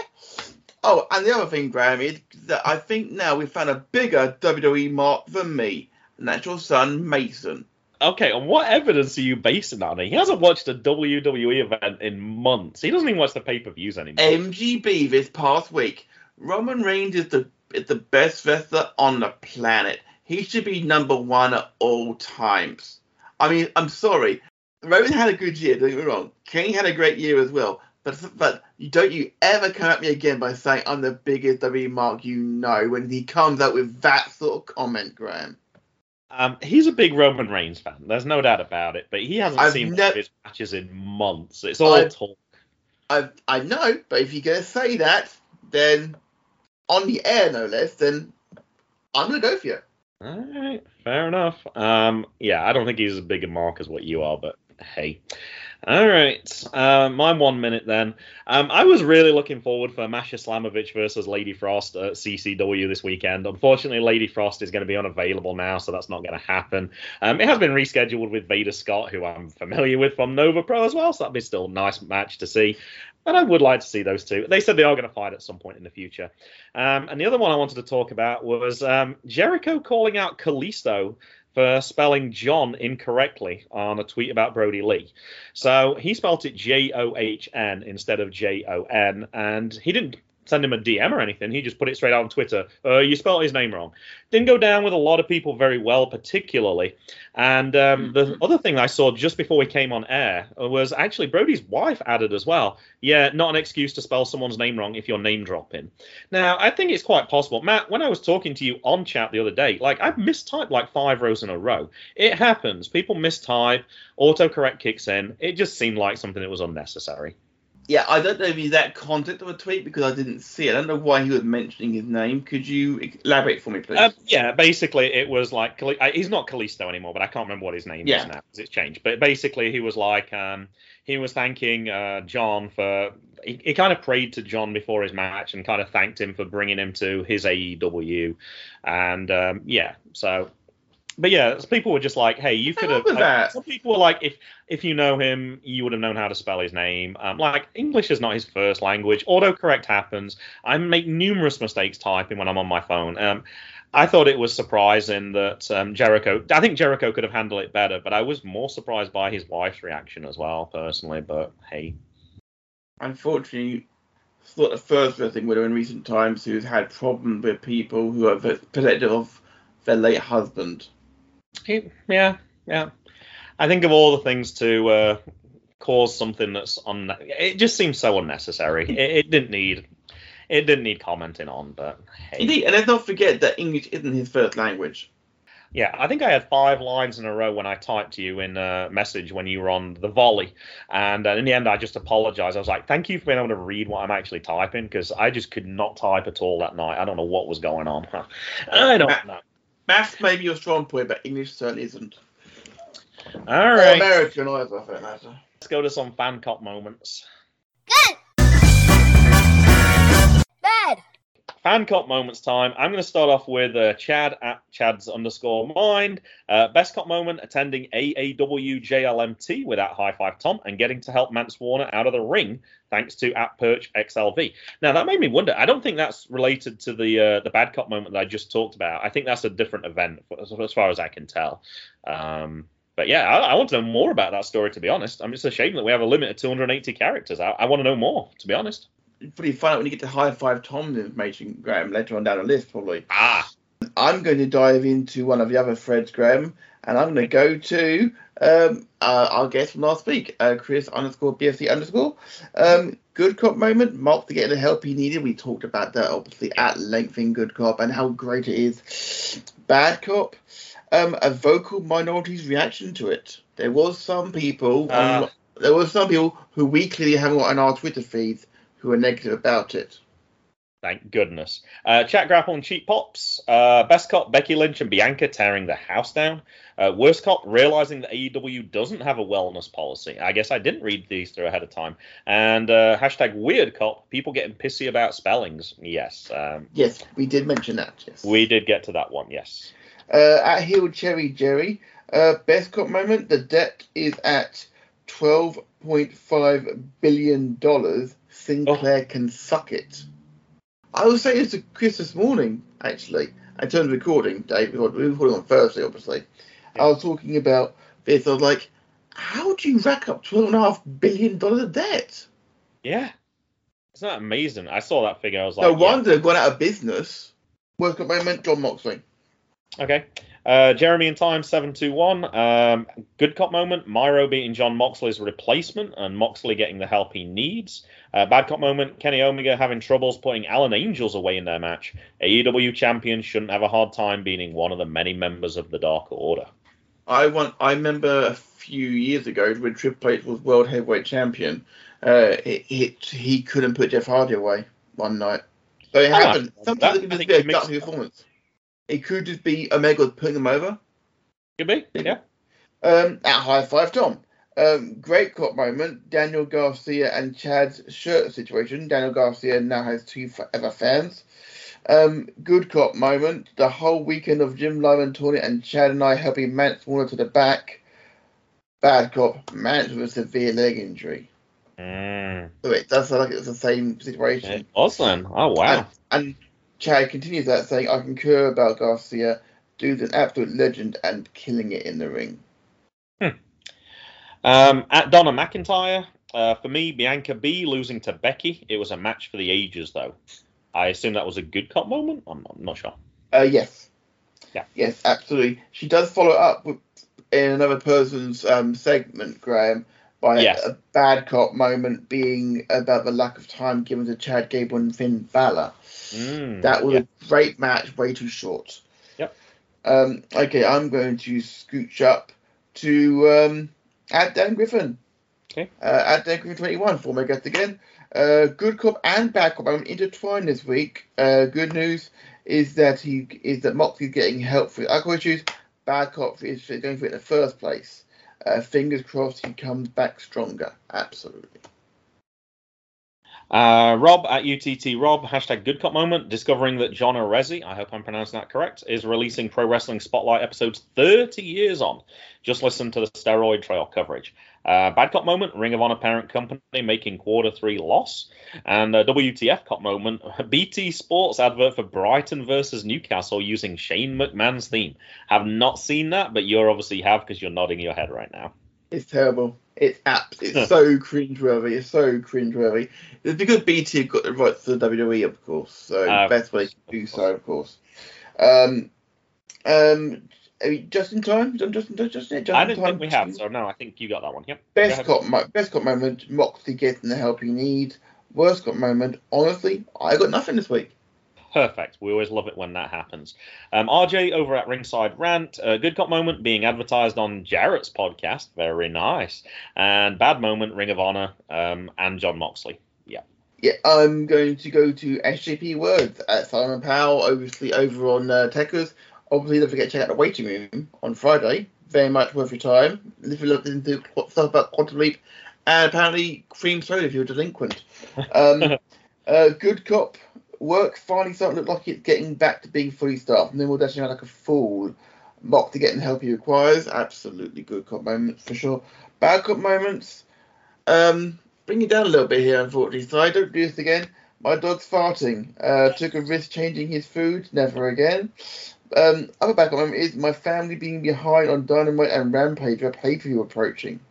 Oh, and the other thing, Graham, is that I think now we've found a bigger W W E mark than me, and that's your son, Mason. Okay, and what evidence are you basing that on? He hasn't watched a W W E event in months. He doesn't even watch the pay-per-views anymore. M G B this past week. Roman Reigns is the is the best wrestler on the planet. He should be number one at all times. I mean, I'm sorry. Roman had a good year, don't get me wrong. Kenny had a great year as well. But but you don't you ever come at me again by saying I'm the biggest W W E mark you know when he comes out with that sort of comment, Graham. Um, he's a big Roman Reigns fan. There's no doubt about it. But he hasn't I've seen ne- one of his matches in months. It's all I've- talk. I I know, but if you're going to say that, then on the air, no less, then I'm going to go for you. All right, fair enough. Um, yeah, I don't think he's as big a mark as what you are, but hey. All right, uh, my one minute then. Um, I was really looking forward for Masha Slamovich versus Lady Frost at C C W this weekend. Unfortunately, Lady Frost is going to be unavailable now, so that's not going to happen. Um, it has been rescheduled with Veda Scott, who I'm familiar with from Nova Pro as well, so that'd be still a nice match to see. But I would like to see those two. They said they are going to fight at some point in the future. Um, and the other one I wanted to talk about was um, Jericho calling out Kalisto for spelling John incorrectly on a tweet about Brody Lee. So he spelt it J O H N instead of J O N, and he didn't send him a D M or anything. He just put it straight out on Twitter. Uh, you spelled his name wrong. Didn't go down with a lot of people very well, particularly. And um, the other thing I saw just before we came on air was actually Brody's wife added as well. Yeah, not an excuse to spell someone's name wrong if you're name dropping. Now, I think it's quite possible. Matt, when I was talking to you on chat the other day, like I've mistyped like five rows in a row. It happens. People mistype. Autocorrect kicks in. It just seemed like something that was unnecessary. Yeah, I don't know the exact content of a tweet because I didn't see it. I don't know why he was mentioning his name. Could you elaborate for me, please? Um, yeah, basically it was like, he's not Kalisto anymore, but I can't remember what his name yeah. is now because it's changed. But basically he was like, um, he was thanking uh, John for, he, he kind of prayed to John before his match and kind of thanked him for bringing him to his A E W. And um, yeah, so... But yeah, people were just like, "Hey, you could have." Like, some people were like, "If if you know him, you would have known how to spell his name." Um, like English is not his first language. Autocorrect happens. I make numerous mistakes typing when I'm on my phone. Um, I thought it was surprising that um, Jericho. I think Jericho could have handled it better, but I was more surprised by his wife's reaction as well, personally. But hey, unfortunately, it's not the first wrestling widow in recent times who's had problems with people who are protective of their late husband. He, yeah, yeah. I think of all the things to uh, cause something that's on. It just seems so unnecessary. It, it didn't need. It didn't need commenting on, but hey. Indeed, and let's not forget that English isn't his first language. Yeah, I think I had five lines in a row when I typed to you in a message when you were on the volley, and uh, in the end I just apologized. I was like, "Thank you for being able to read what I'm actually typing," because I just could not type at all that night. I don't know what was going on. I don't Ma- know. Maths may be your strong point, but English certainly isn't. All right. Or American, either, for that matter. Let's go to some fan cop moments. Good. Bad. Fan cop moments time. I'm going to start off with uh, Chad at Chad's underscore mind. Uh, best cop moment, attending A A W J L M T without High Five Tom and getting to help Mance Warner out of the ring thanks to at Perch X L V. Now, that made me wonder. I don't think that's related to the uh, the bad cop moment that I just talked about. I think that's a different event as, as far as I can tell. Um, but yeah, I, I want to know more about that story, to be honest. I mean, it's a shame that we have a limit of two hundred eighty characters. I, I want to know more, to be honest. pretty find out when you get to High Five Tom's information, Graham, later on down the list, probably. Ah. I'm going to dive into one of the other threads, Graham, and I'm going to go to um, uh, our guest from last week, uh, Chris underscore B F C underscore. Um, Good Cop moment, Mark to get the help he needed. We talked about that, obviously, at length in Good Cop and how great it is. Bad Cop, um, a vocal minority's reaction to it. There was some people, Uh. on, there was some people who we clearly haven't got on our Twitter feeds who are negative about it. Thank goodness. Uh, Chat Grapple and Cheap Pops. Uh, Best Cop, Becky Lynch and Bianca tearing the house down. Uh, worst Cop, realizing that A E W doesn't have a wellness policy. I guess I didn't read these through ahead of time. And uh, hashtag Weird Cop, people getting pissy about spellings. Yes. Um, Yes, we did mention that, yes. we did get to that one, yes. Uh, at Heel Cherry Jerry, uh, Best Cop moment, the debt is at twelve point five billion dollars. Sinclair oh. can suck it. I was saying this to Chris this morning, actually, in terms of recording, Dave. We were recording on Thursday, obviously. Yeah. I was talking about this. I was like, how do you rack up twelve point five billion dollars of debt? Yeah. Isn't that amazing? I saw that figure. I was like, no wonder yeah. they've gone out of business. Worst Cop moment, John Moxley. Okay. Uh, Jeremy and Time seven two one. Um, good Cop moment, Myro beating John Moxley's replacement and Moxley getting the help he needs. Uh, bad Cop moment, Kenny Omega having troubles putting Alan Angels away in their match. A E W champion shouldn't have a hard time beating one of the many members of the Dark Order. I want. I remember a few years ago when Triple H was World Heavyweight Champion, uh, it, it, he couldn't put Jeff Hardy away one night. So it I happened. Sometimes it can just be a gut performance. It could just be Omega putting them over. Could be, yeah. Um, at High Five Tom. Um, great Cop moment, Daniel Garcia and Chad's shirt situation. Daniel Garcia now has two forever fans. Um, good Cop moment, the whole weekend of Jim Lyman tournament and Chad and I helping Mance Warner to the back. Bad Cop, Mance with a severe leg injury. Mm. So it does sound like it's the same situation. It was then. Oh, wow. And, and Chad continues that saying, I concur about Garcia. Dude's an absolute legend and killing it in the ring. Hmm. Um, at Donna McIntyre, uh, for me, Bianca B losing to Becky. It was a match for the ages, though. I assume that was a Good Cop moment? I'm, I'm not sure. Uh, yes. Yeah. Yes, absolutely. She does follow up with, in another person's um, segment, Graham, by yes. a Bad Cop moment being about the lack of time given to Chad Gable and Finn Balor. Mm, that was yeah. a great match, way too short. Yep. Um, okay, I'm going to scooch up to um, at Dan Griffin. Okay. Uh, at Dan Griffin twenty-one, for my guest again. Uh, Good Cop and Bad Cop I'm intertwined this week. Uh, good news is that he is that Moxley's getting help for alcohol issues. Bad Cop is going for it in the first place. Uh, fingers crossed he comes back stronger. Absolutely. Uh, Rob at U T T Rob, hashtag Good Cop moment, discovering that John Arezzi, I hope I'm pronouncing that correct, is releasing Pro Wrestling Spotlight episodes thirty years on. Just listen to the steroid trail coverage. Uh, Bad Cop moment, Ring of Honor parent company making quarter three loss. And uh, W T F Cop moment, B T Sports advert for Brighton versus Newcastle using Shane McMahon's theme. Have not seen that, but you obviously have because you're nodding your head right now. It's terrible. It's apps. It's so cringeworthy. It's so cringeworthy. It's because B T have got the rights to the W W E, of course. So uh, best way to do so, of course. Um, um, just in time. Just in time. Just in time. I didn't think we have. So no, I think you got that one. Yep. Best cop. Mo- best cop moment. Moxley getting the help he needs. Worst cop moment. Honestly, I got nothing this week. Perfect. We always love it when that happens. Um, R J over at Ringside Rant. Uh, good Cop moment being advertised on Jarrett's podcast. Very nice. And bad moment, Ring of Honor um, and John Moxley. Yeah. Yeah, I'm going to go to S J P Words at Simon Powell, obviously over on uh, Techers. Obviously, don't forget to check out the waiting room on Friday. Very much worth your time. If you look into stuff about Quantum Leap, and apparently cream soda if you're a delinquent. Um, uh, good Cop. Work finally starting to look like it's getting back to being fully staffed. And then we'll dashing out like a fool. Mock to get the help he requires. Absolutely good Cop moments for sure. Bad Cop moments. Um, bring it down a little bit here, unfortunately. So I don't do this again. My dog's farting. Uh, took a risk changing his food. Never again. Um, other Bad Cop moment is my family being behind on Dynamite and Rampage with pay-per-view approaching.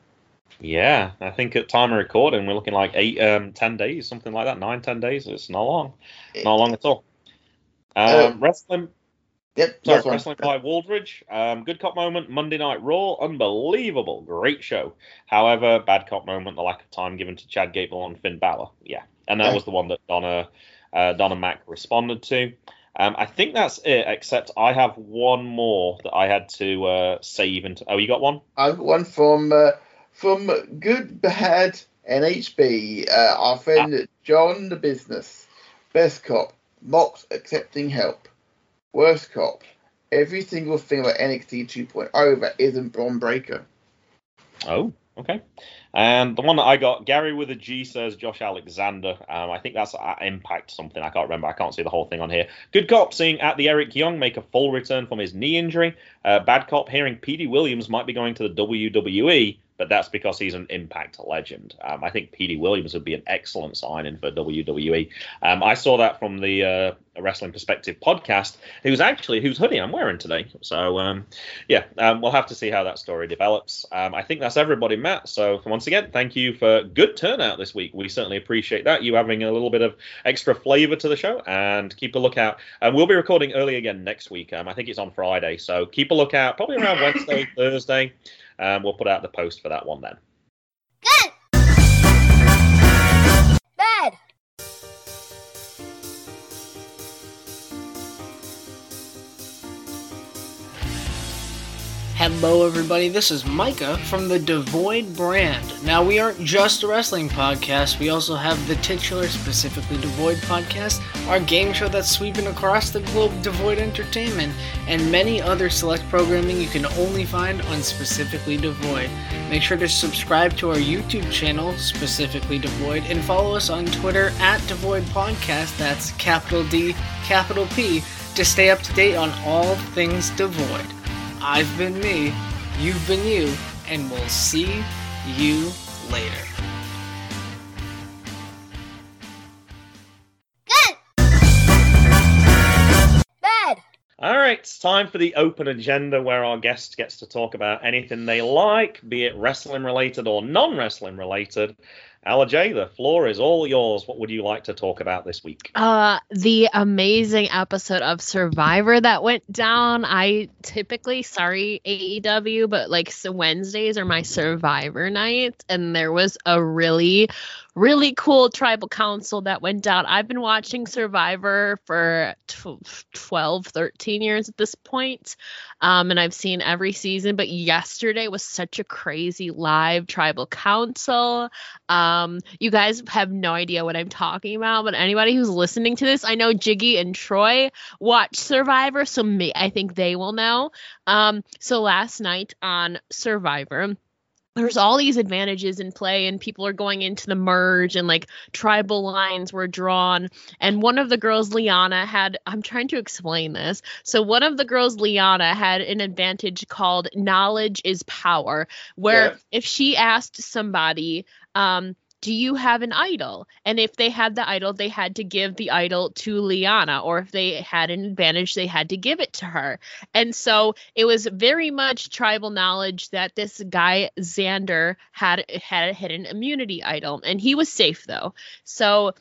Yeah, I think at time of recording, we're looking like eight, um, ten days, something like that. Nine, ten days. It's not long. Not long at all. Um, Uh, wrestling. Yep. Sorry, that's one. Wrestling by Waldridge. Um, good cop moment, Monday Night Raw. Unbelievable. Great show. However, bad cop moment, the lack of time given to Chad Gable and Finn Balor. Yeah. And that Yeah. was the one that Donna, uh, Donna Mac responded to. Um, I think that's it, except I have one more that I had to uh, save. Into. Oh, you got one? I've got one from uh, from Good Bad N H B. Uh, our friend John the Business. Best cop. Mox accepting help. Worst cop. Every single thing about N X T two point oh that isn't Braun Breaker. Oh, okay. And the one that I got, Gary with a G says Josh Alexander. Um, I think that's uh, Impact something. I can't remember. I can't see the whole thing on here. Good cop seeing at the Eric Young make a full return from his knee injury. Uh, bad cop hearing Petey Williams might be going to the W W E, but that's because he's an Impact legend. Um, I think Petey Williams would be an excellent signing for W W E. Um, I saw that from the uh, Wrestling Perspective podcast, who's actually whose hoodie I'm wearing today. So um, yeah, um, we'll have to see how that story develops. Um, I think that's everybody, Matt. So once again, thank you for good turnout this week. We certainly appreciate that. You having a little bit of extra flavor to the show, and keep a lookout. And we'll be recording early again next week. Um, I think it's on Friday, so keep a lookout. Probably around Wednesday, Thursday. Um, we'll put out the post for that one then. Good. Bad. Hello everybody, this is Micah from the Devoid brand. Now we aren't just a wrestling podcast, we also have the titular Specifically Devoid podcast, our game show that's sweeping across the globe, Devoid Entertainment, and many other select programming you can only find on Specifically Devoid. Make sure to subscribe to our YouTube channel, Specifically Devoid, and follow us on Twitter at Devoid Podcast, that's capital D, capital P, to stay up to date on all things Devoid. I've been me, you've been you, and we'll see you later. Good. Bad. All right, it's time for the open agenda where our guest gets to talk about anything they like, be it wrestling related or non-wrestling related. Ala J, the floor is all yours. What would you like to talk about this week? Uh, the amazing episode of Survivor that went down. I typically, sorry, A E W, but like so Wednesdays are my Survivor nights, and there was a really, really cool tribal council that went down. I've been watching Survivor for twelve, thirteen years at this point, um, and I've seen every season, but yesterday was such a crazy live tribal council. Um, you guys have no idea what I'm talking about, but anybody who's listening to this, I know Jiggy and Troy watch Survivor, so me, I think they will know. Um, so last night on Survivor, there's all these advantages in play, and people are going into the merge, and like tribal lines were drawn. And one of the girls, Liana, had, I'm trying to explain this. So one of the girls, Liana, had an advantage called knowledge is power, where Yeah. if she asked somebody, um, do you have an idol? And if they had the idol, they had to give the idol to Liana, or if they had an advantage, they had to give it to her. And so it was very much tribal knowledge that this guy, Xander, had had a hidden immunity idol, and he was safe though. So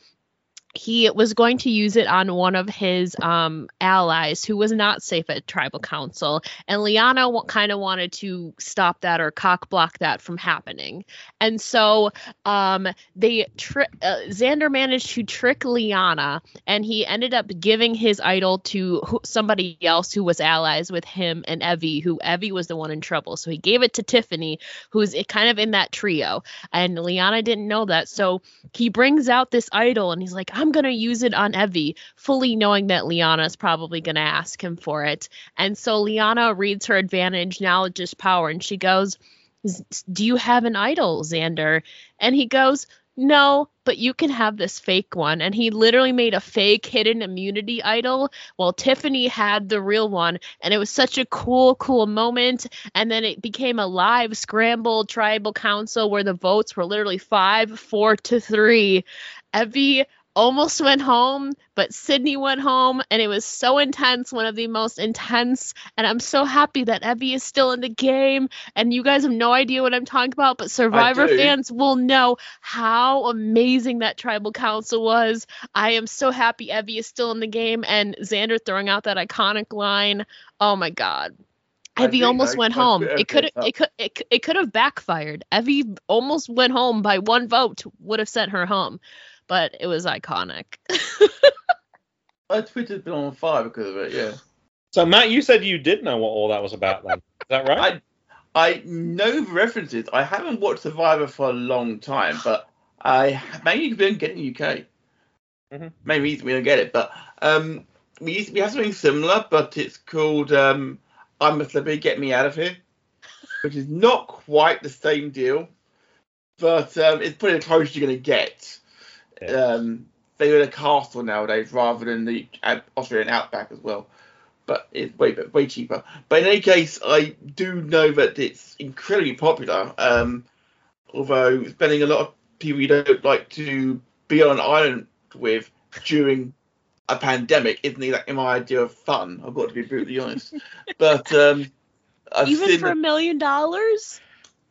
he was going to use it on one of his um, allies who was not safe at tribal council. And Liana w- kind of wanted to stop that or cock block that from happening. And so um, they tri- uh, Xander managed to trick Liana, and he ended up giving his idol to who- somebody else who was allies with him and Evie, who Evie was the one in trouble. So he gave it to Tiffany, who's kind of in that trio. And Liana didn't know that. So he brings out this idol, and he's like, I'm going to use it on Evie, fully knowing that Liana's probably going to ask him for it. And so Liana reads her advantage, knowledge is power, and she goes, do you have an idol, Xander? And he goes, no, but you can have this fake one. And he literally made a fake hidden immunity idol while Tiffany had the real one. And it was such a cool, cool moment. And then it became a live scrambled tribal council where the votes were literally five, four to three. Evie almost went home, but Sydney went home, and it was so intense, one of the most intense, and I'm so happy that Evie is still in the game, and you guys have no idea what I'm talking about, but Survivor do. fans will know how amazing that tribal council was. I am so happy Evie is still in the game, and Xander throwing out that iconic line. Oh my god. I Evie do almost know. went My home. Twitter It could says that. it could it, could- it could have backfired. Evie almost went home by one vote, would have sent her home, but it was iconic. My Twitter's been on fire because of it, yeah. So, Matt, you said you did know what all that was about then. Is that right? I I know the references. I haven't watched Survivor for a long time, but I maybe we don't get it in the U K. Mhm. Main reason we don't get it, but um, we used, we have something similar, but it's called um, I'm a Celebrity, Get Me Out of Here, which is not quite the same deal, but um, it's probably the closest you're going to get. Yeah. Um, they were in a castle nowadays rather than the uh, Australian outback as well. But it's way way cheaper. But in any case, I do know that it's incredibly popular. Um, although spending a lot of people you don't like to be on an island with during a pandemic isn't exactly my idea of fun. I've got to be brutally honest. But um, I've Even seen for a million dollars?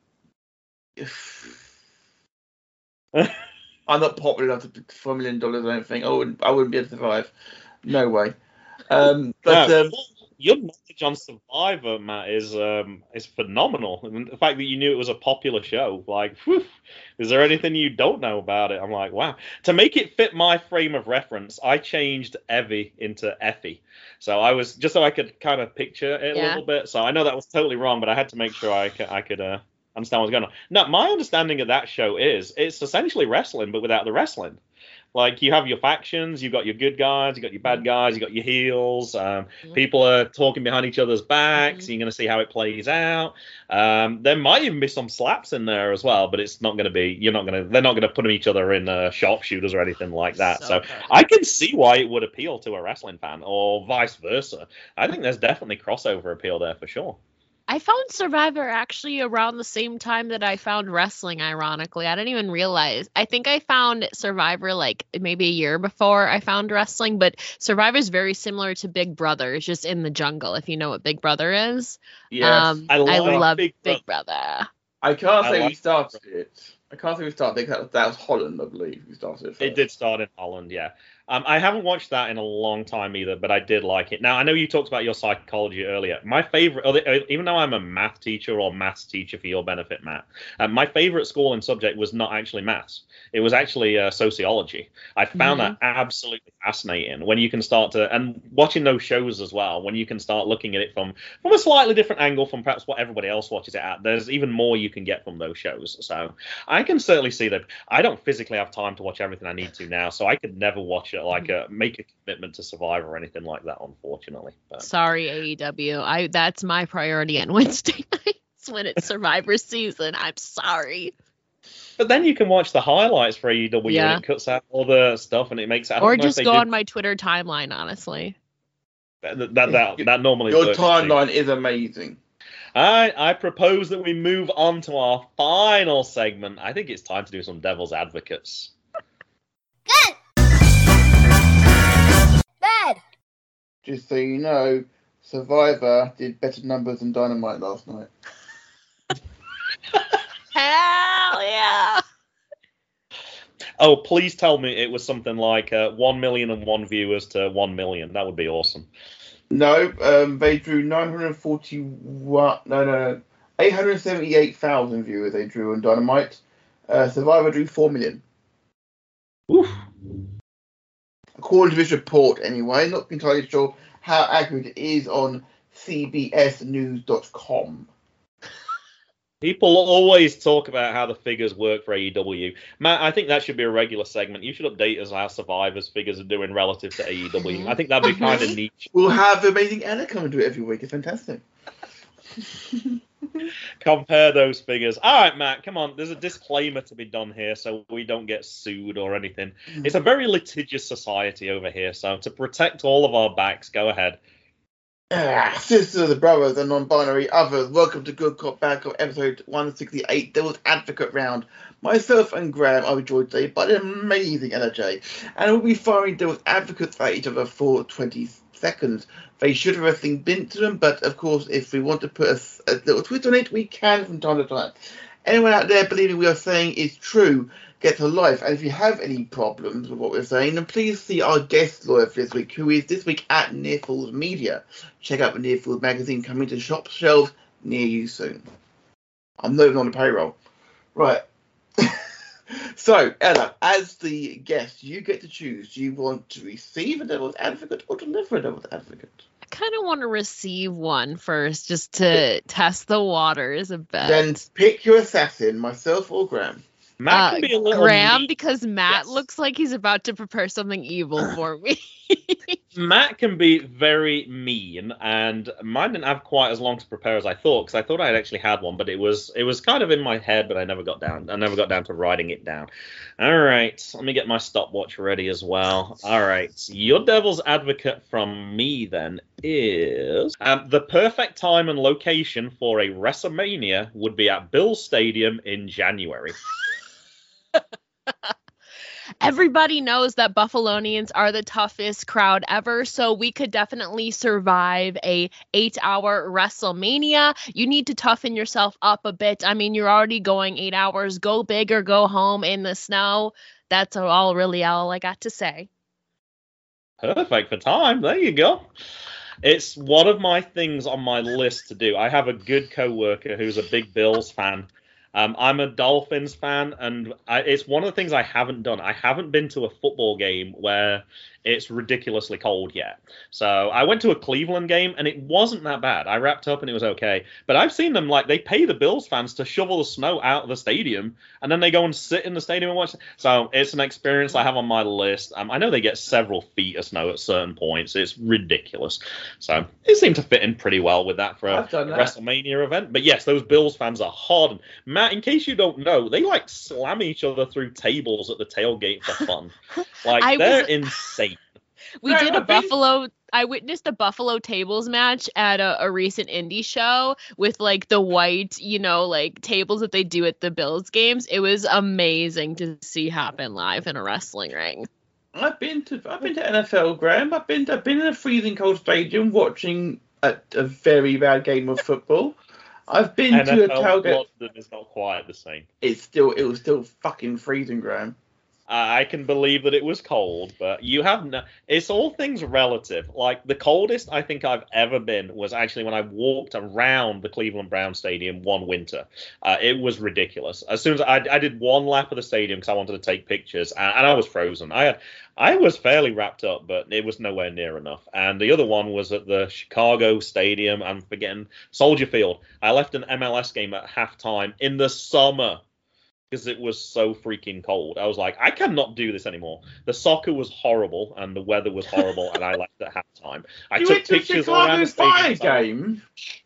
I'm not popular enough to for a million dollars. I don't think I wouldn't. I wouldn't be able to survive. No way. Um, but No, um, your knowledge on Survivor, Matt, is um, is phenomenal. And the fact that you knew it was a popular show, like, whew, is there anything you don't know about it? I'm like, wow. To make it fit my frame of reference, I changed Evie into Effie. So I was just so I could kind of picture it a Yeah. little bit. So I know that was totally wrong, but I had to make sure I could, I could uh, understand what's going on. Now, my understanding of that show is it's essentially wrestling, but without the wrestling. Like, you have your factions, you've got your good guys, you've got your bad guys, you've got your heels. Um, Mhm. People are talking behind each other's backs. Mhm. You're going to see how it plays out. Um, there might even be some slaps in there as well, but it's not going to be. You're not going to. They're not going to put each other in uh, sharpshooters or anything like that. So, funny. I can see why it would appeal to a wrestling fan, or vice versa. I think there's definitely crossover appeal there for sure. I found Survivor actually around the same time that I found wrestling, ironically. I didn't even realize. I think I found Survivor like maybe a year before I found wrestling, but Survivor is very similar to Big Brother. It's just in the jungle, if you know what Big Brother is. yes, Um, I I love love Big Big, Brother. I can't I say like- we started it. I can't say we started. I think that, that was Holland, I believe, who started it. It first. did start in Holland, yeah. Um, I haven't watched that in a long time either, but I did like it. Now, I know you talked about your psychology earlier. My favorite, even though I'm a math teacher or maths teacher for your benefit, Matt, uh, my favorite school and subject was not actually maths. It was actually uh, sociology. I found Mhm. that absolutely fascinating when you can start to, and watching those shows as well, when you can start looking at it from, from a slightly different angle from perhaps what everybody else watches it at. There's even more you can get from those shows. So I can certainly see that. I don't physically have time to watch everything I need to now, so I could never watch it like a make a commitment to Survivor or anything like that, unfortunately. But Sorry, A E W. I that's my priority on Wednesday nights when it's Survivor season. I'm sorry. but then you can watch the highlights for A E W Yeah. and it cuts out all the stuff and it makes it. I don't Or know if just they go do- on my Twitter timeline, honestly. that that, that, that normally Your works too. timeline is amazing. I, I propose that we move on to our final segment. I think it's time to do some devil's advocates. Good. Bad. Just so you know, Survivor did better numbers than Dynamite last night. Hell yeah. Oh, please tell me it was something like uh, one million and one viewers to one million. That would be awesome. No, um, they drew nine hundred forty-one. No, no, no, eight hundred seventy-eight thousand viewers. They drew on Dynamite. Uh, Survivor drew four million. Oof. According to this report, anyway. Not entirely sure how accurate it is on C B S news dot com. People always talk about how the figures work for A E W. Matt, I think that should be a regular segment. You should update us how Survivor's figures are doing relative to A E W. I think that'd be kind of niche. We'll have Amazing Anna come and do it every week. It's fantastic. Compare those figures. All right, Matt, come on. There's a disclaimer to be done here so we don't get sued or anything. It's a very litigious society over here, so to protect all of our backs, go ahead. Ah, sisters, brothers, and non-binary others, welcome to Good Cop, Bad Cop, episode one sixty-eight, Devil's Advocate round. Myself and Graham are joined today by the amazing L J, and we'll be firing Devil's Advocates at each other for twenty seconds. They should have everything been to them, but of course, if we want to put a, a little twist on it, we can from time to time. Anyone out there believing we are saying is true, get to life. And if you have any problems with what we're saying, then please see our guest lawyer for this week, who is this week at Near Falls Media. Check out the Near Falls magazine coming to shop shelves near you soon. I'm not even on the payroll. Right. So, Ella, as the guest, you get to choose. Do you want to receive a Devil's Advocate or deliver a Devil's Advocate? I kind of want to receive one first, just to test the waters a bit. Then pick your assassin, myself or Graham. Matt Uh, can be a little Graham, mean. because Matt Yes. looks like he's about to prepare something evil for me. Matt can be very mean, and mine didn't have quite as long to prepare as I thought, because I thought I had actually had one, but it was it was kind of in my head, but I never got down. I never got down to writing it down. All right, let me get my stopwatch ready as well. All right, your Devil's Advocate from me then is um, the perfect time and location for a WrestleMania would be at Bills Stadium in January. Everybody knows that Buffalonians are the toughest crowd ever, so we could definitely survive a eight-hour WrestleMania. You need to toughen yourself up a bit. I mean, you're already going eight hours. Go big or go home in the snow. That's all really all I got to say. Perfect for time. There you go. It's one of my things on my list to do. I have a good coworker who's a big Bills fan. Um, I'm a Dolphins fan, and I, it's one of the things I haven't done. I haven't been to a football game where it's ridiculously cold yet. So I went to a Cleveland game, and it wasn't that bad. I wrapped up, and it was okay. But I've seen them, like, they pay the Bills fans to shovel the snow out of the stadium, and then they go and sit in the stadium and watch. So it's an experience I have on my list. Um, I know they get several feet of snow at certain points. It's ridiculous. So it seemed to fit in pretty well with that for a, I've done a that. WrestleMania event. But yes, those Bills fans are hard. Matt, in case you don't know, they like slam each other through tables at the tailgate for fun. Like I they're was- insane. We Right, did a I've been- Buffalo. I witnessed a Buffalo tables match at a, a recent indie show with like the white, you know, like tables that they do at the Bills games. It was amazing to see happen live in a wrestling ring. I've been to I've been to N F L, Graham. I've been to, I've been in a freezing cold stadium watching a, a very bad game of football. I've been to a N F L tailgate. London is not quite the same. It's still it was still fucking freezing, Graham. I can believe that it was cold, but you have no. It's all things relative. Like the coldest I think I've ever been was actually when I walked around the Cleveland Brown Stadium one winter. Uh, it was ridiculous. As soon as I, I did one lap of the stadium because I wanted to take pictures, and, and I was frozen. I had, I was fairly wrapped up, but it was nowhere near enough. And the other one was at the Chicago Stadium. I'm forgetting Soldier Field. I left an M L S game at halftime in the summer, because it was so freaking cold. I was like, I cannot do this anymore. The soccer was horrible, and the weather was horrible, and I left at halftime. I you took went to a pictures all around Chicago the Fire stadium. game.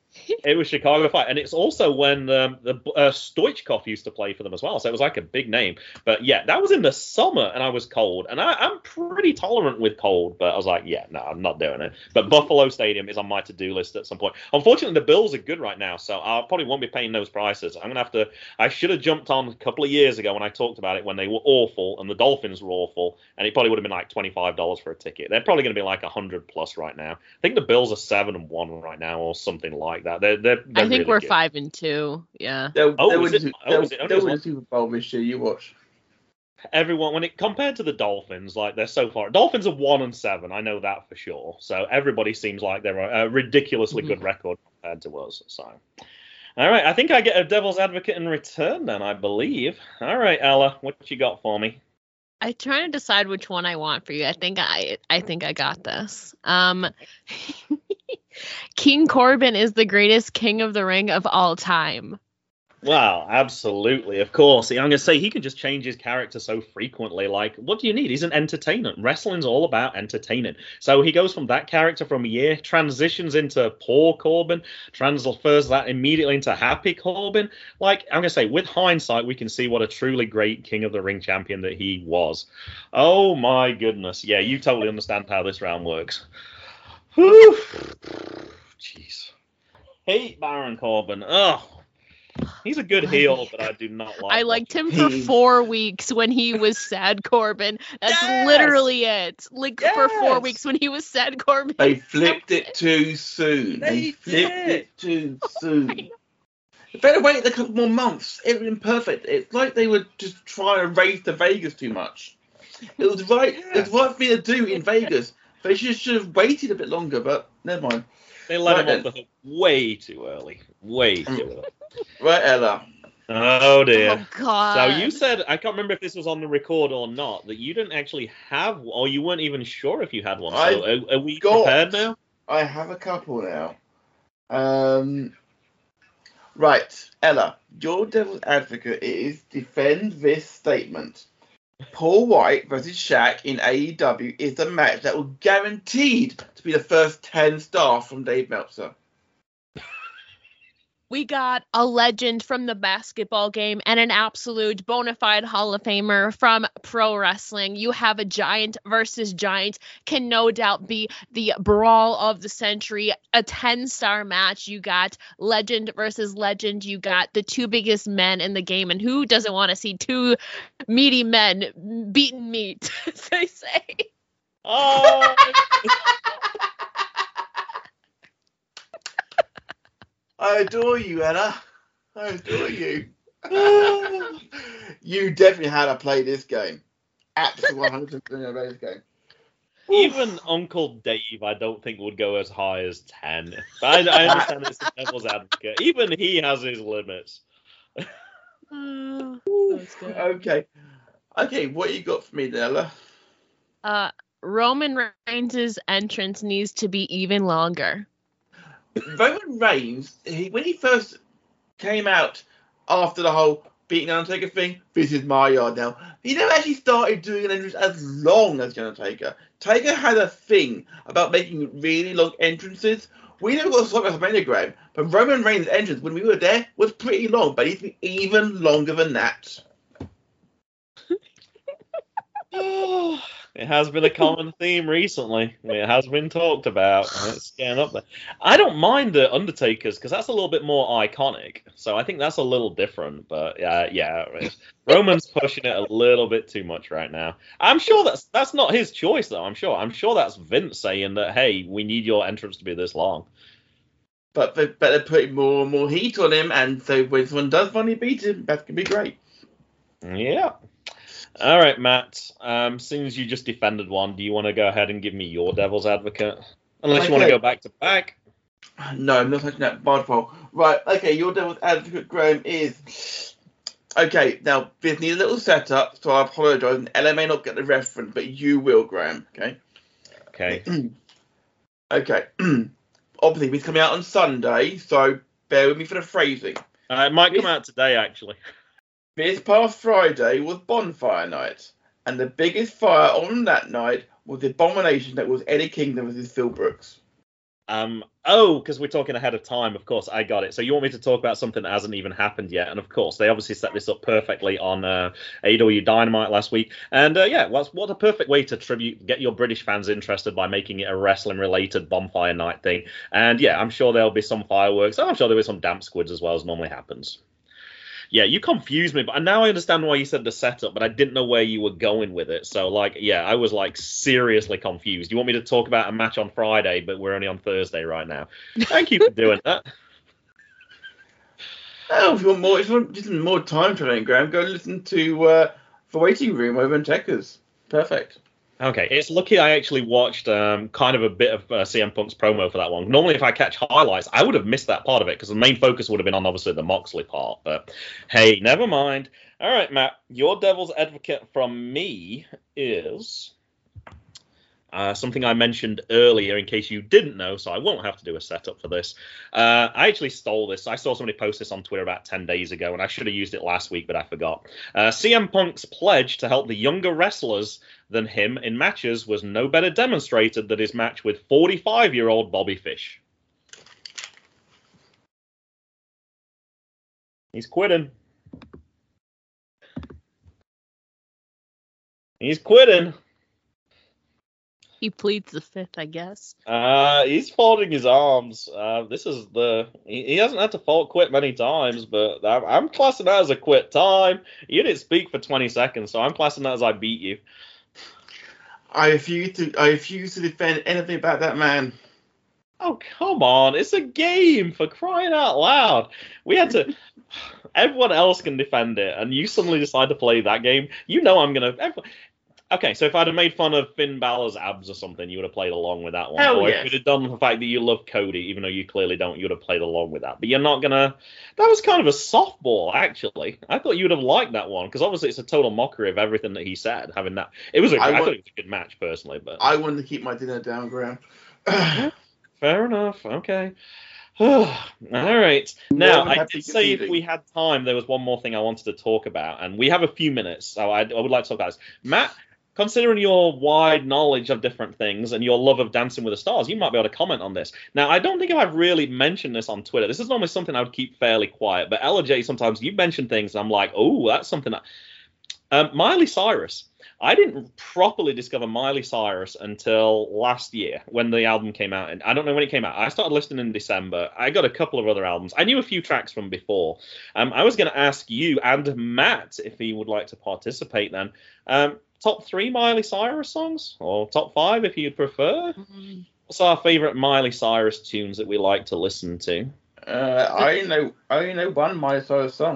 It was Chicago Fire, and it's also when um, the uh, Stoichkov used to play for them as well, so it was like a big name. But yeah, that was in the summer, and I was cold, and I, I'm pretty tolerant with cold, but I was like, yeah, no, I'm not doing it. But Buffalo Stadium is on my to-do list at some point. Unfortunately, the Bills are good right now, so I probably won't be paying those prices. I'm gonna have to. I should have jumped on a couple of years ago when I talked about it when they were awful and the Dolphins were awful, and it probably would have been like twenty-five dollars for a ticket. They're probably going to be like a hundred plus right now. I think the Bills are seven and one right now, or something like that. They're they're. they're I think really we're good. five and two. Yeah. They'll, Oh, they'll is win it? the- Oh, they'll- is it only they'll as win one? the Super Bowl this year. You watch. Everyone, when it compared to the Dolphins, like they're so far. Dolphins are one and seven. I know that for sure. So everybody seems like they're a ridiculously Mhm. good record compared to us. So, all right, I think I get a Devil's Advocate in return. Then I believe. All right, Ella, what you got for me? I'm trying to decide which one I want for you. I think I I think I got this. Um King Corbin is the greatest king of the ring of all time. Well, absolutely, of course. I'm going to say he can just change his character so frequently. Like, what do you need? He's an entertainer. Wrestling's all about entertaining. So he goes from that character from a year, transitions into poor Corbin, transfers that immediately into happy Corbin. Like, I'm going to say, with hindsight, we can see what a truly great King of the Ring champion that he was. Oh, my goodness. Yeah, you totally understand how this round works. Whew. Jeez. Hate Baron Corbin. Oh. He's a good heel, but I do not like I liked watching him for He- four weeks when he was sad Corbin. That's Yes! literally it. Like for four Yes! weeks when he was sad Corbin. They flipped it too soon. They, They flipped did. it too soon. If they'd have waited a couple more months, it would have been perfect. It's like they were just trying to race to Vegas too much. It was right. It was the right thing to do in Vegas. They should, should have waited a bit longer, but never mind. They let Right him off then. the hook way too early. Way too early. Right, Ella. Oh dear. Oh God. So you said, I can't remember if this was on the record or not, that you didn't actually have, or you weren't even sure if you had one. So I are, are we got- prepared now? I have a couple now. Um. Right, Ella. Your devil's advocate is defend this statement. Paul White versus Shaq in A E W is a match that will guaranteed to be the first ten stars from Dave Meltzer. We got a legend from the basketball game and an absolute bona fide Hall of Famer from pro wrestling. You have a giant versus giant, can no doubt be the brawl of the century, a ten-star match. You got legend versus legend. You got the two biggest men in the game, and who doesn't want to see two meaty men beating meat, as they say. Oh, I adore you, Ella. I adore you. You definitely had to play this game. Absolutely one hundred percent play this game. even Uncle Dave, I don't think would go as high as ten. But I, I understand it's the devil's advocate. Even he has his limits. Uh, that's good. Okay. Okay, what you got for me, Ella? Uh, Roman Reigns' entrance needs to be even longer. Roman Reigns, he, when he first came out after the whole beating Undertaker thing, this is my yard now, he never actually started doing an entrance as long as the Undertaker. Taker had a thing about making really long entrances. We never got to talk about WrestleMania, Graham, but Roman Reigns' entrance when we were there was pretty long, but it needs to be even longer than that. It has been a common theme recently. It has been talked about. And it's getting up there. I don't mind the Undertakers because that's a little bit more iconic. So I think that's a little different. But uh, yeah, Roman's pushing it a little bit too much right now. I'm sure that's that's not his choice though. I'm sure. I'm sure that's Vince saying that, hey, we need your entrance to be this long. But they better put more and more heat on him, and so when someone does finally beat him, that can be great. Yeah. All right, Matt. Um, seeing as you just defended one, do you want to go ahead and give me your devil's advocate? Unless you want to Okay. go back to back. No, I'm not touching that bard pole. Right, okay, your devil's advocate, Graham, is... Okay, now, this needs a little setup, so I apologise, and Ella may not get the reference, but you will, Graham, okay? Okay. Okay. Obviously, it's coming out on Sunday, so bear with me for the phrasing. Uh, it might come This- out today, actually. This past Friday was Bonfire Night, and the biggest fire on that night was the abomination that was Eddie Kingdom versus Phil Brooks. Um. Oh, because we're talking ahead of time, of course. I got it. So you want me to talk about something that hasn't even happened yet? And of course, they obviously set this up perfectly on uh, A E W Dynamite last week. And uh, yeah, well, what a perfect way to tribute, get your British fans interested by making it a wrestling-related bonfire night thing. And yeah, I'm sure there'll be some fireworks. And I'm sure there'll be some damp squids as well, as normally happens. Yeah, you confused me, but now I understand why you said the setup, but I didn't know where you were going with it. So, like, yeah, I was, like, seriously confused. You want me to talk about a match on Friday, but we're only on Thursday right now. Thank you for doing that. Oh, if you want more, if you want just more time traveling, Graham, go listen to uh, The Waiting Room over in Checkers. Perfect. Okay, it's lucky I actually watched um, kind of a bit of uh, C M Punk's promo for that one. Normally, if I catch highlights, I would have missed that part of it because the main focus would have been on, obviously, the Moxley part. But hey, never mind. All right, Matt, your devil's advocate from me is uh, something I mentioned earlier in case you didn't know, so I won't have to do a setup for this. Uh, I actually stole this. I saw somebody post this on Twitter about ten days ago, and I should have used it last week, but I forgot. Uh, C M Punk's pledge to help the younger wrestlers than him in matches was no better demonstrated than his match with forty-five-year-old Bobby Fish. He's quitting. He's quitting. He pleads the fifth, I guess. Uh, he's folding his arms. Uh, this is the he, he hasn't had to fold quit many times, but I'm, I'm classing that as a quit time. You didn't speak for twenty seconds, so I'm classing that as I beat you. I refuse to. I refuse to defend anything about that man. Oh, come on. It's a game, for crying out loud. We had to... Everyone else can defend it, and you suddenly decide to play that game. You know I'm going to... Okay, so if I'd have made fun of Finn Balor's abs or something, you would have played along with that one. Hell or yes. if you'd have done the fact that you love Cody, even though you clearly don't, you would have played along with that. But you're not going to... That was kind of a softball, actually. I thought you would have liked that one, because obviously it's a total mockery of everything that he said, having that... It was a, I, I want, thought it was a good match, personally, but... I wanted to keep my dinner down, Graham. Fair enough. Okay. All right. Now, I did say if eating. we had time, there was one more thing I wanted to talk about, and we have a few minutes, so I, I would like to talk about this. Matt, considering your wide knowledge of different things and your love of Dancing with the Stars, you might be able to comment on this. Now, I don't think I've really mentioned this on Twitter. This is normally something I would keep fairly quiet, but Ella J, sometimes you mention things, and I'm like, oh, that's something that... Um, Miley Cyrus. I didn't properly discover Miley Cyrus until last year when the album came out. And I don't know when it came out. I started listening in December. I got a couple of other albums. I knew a few tracks from before. Um, I was going to ask you and Matt if he would like to participate then. Um, top three Miley Cyrus songs? Or top five if you'd prefer? Mm-hmm. What's our favourite Miley Cyrus tunes that we like to listen to? Uh, I only know, I only know one Miley Cyrus song.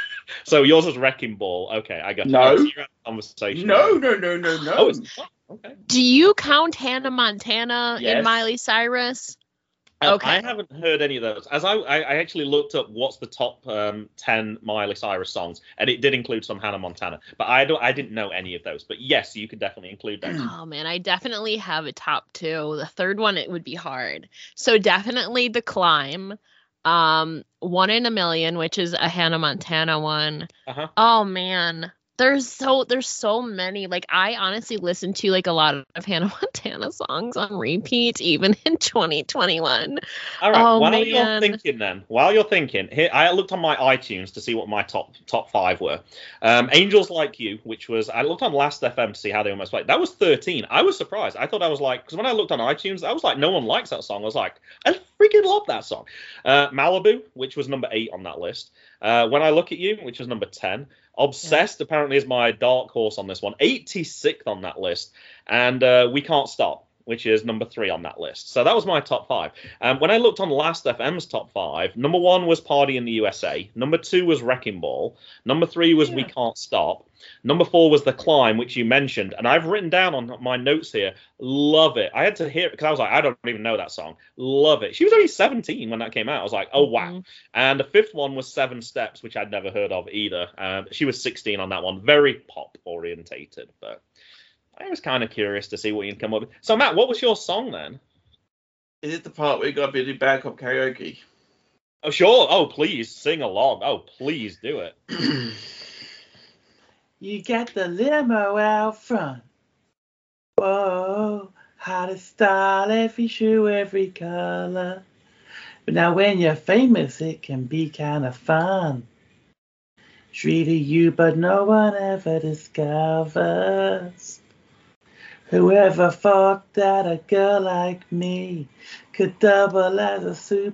So yours is Wrecking Ball. Okay, I got you. No. So you're having a conversation. No, no, no, no, no. Oh, it's not? Okay. Do you count Hannah Montana Yes. and Miley Cyrus? Uh, Okay. I haven't heard any of those. As I, I, I actually looked up what's the top um, ten Miley Cyrus songs, and it did include some Hannah Montana. But I don't, I didn't know any of those. But yes, you could definitely include those. Oh man, I definitely have a top two. The third one, it would be hard. So definitely The Climb. Um, One in a Million, which is a Hannah Montana one. Uh-huh. Oh man, there's so there's so many. Like I honestly listened to like a lot of Hannah Montana songs on repeat, even in twenty twenty-one. All right. Oh, while man. you're thinking, then, while you're thinking, here I looked on my iTunes to see what my top top five were. Um, Angels Like You, which was I looked on Last F M to see how they almost played. That was thirteen. I was surprised. I thought I was like, because when I looked on iTunes, I was like, no one likes that song. I was like, I freaking love that song. Uh, Malibu, which was number eight on that list. Uh, When I Look at You, which was number ten. Obsessed yeah. apparently is my dark horse on this one. eighty-sixth on that list. And uh, We Can't Stop, which is number three on that list. So that was my top five. Um, when I looked on Last F M's top five, number one was Party in the U S A. Number two was Wrecking Ball. Number three was yeah. We Can't Stop. Number four was The Climb, which you mentioned. And I've written down on my notes here, love it. I had to hear it because I was like, I don't even know that song. Love it. She was only seventeen when that came out. I was like, oh, wow. Mm-hmm. And the fifth one was Seven Steps, which I'd never heard of either. Um, she was sixteen on that one. Very pop orientated, but I was kind of curious to see what you'd come up with. So, Matt, what was your song then? Is it the part where you got to be do bad cop karaoke? Oh, sure. Oh, please sing along. Oh, please do it. You got the limo out front. Whoa, hottest style, every shoe, every color. But now when you're famous, it can be kind of fun. Treating you, but no one ever discovers. Whoever thought that a girl like me could double as a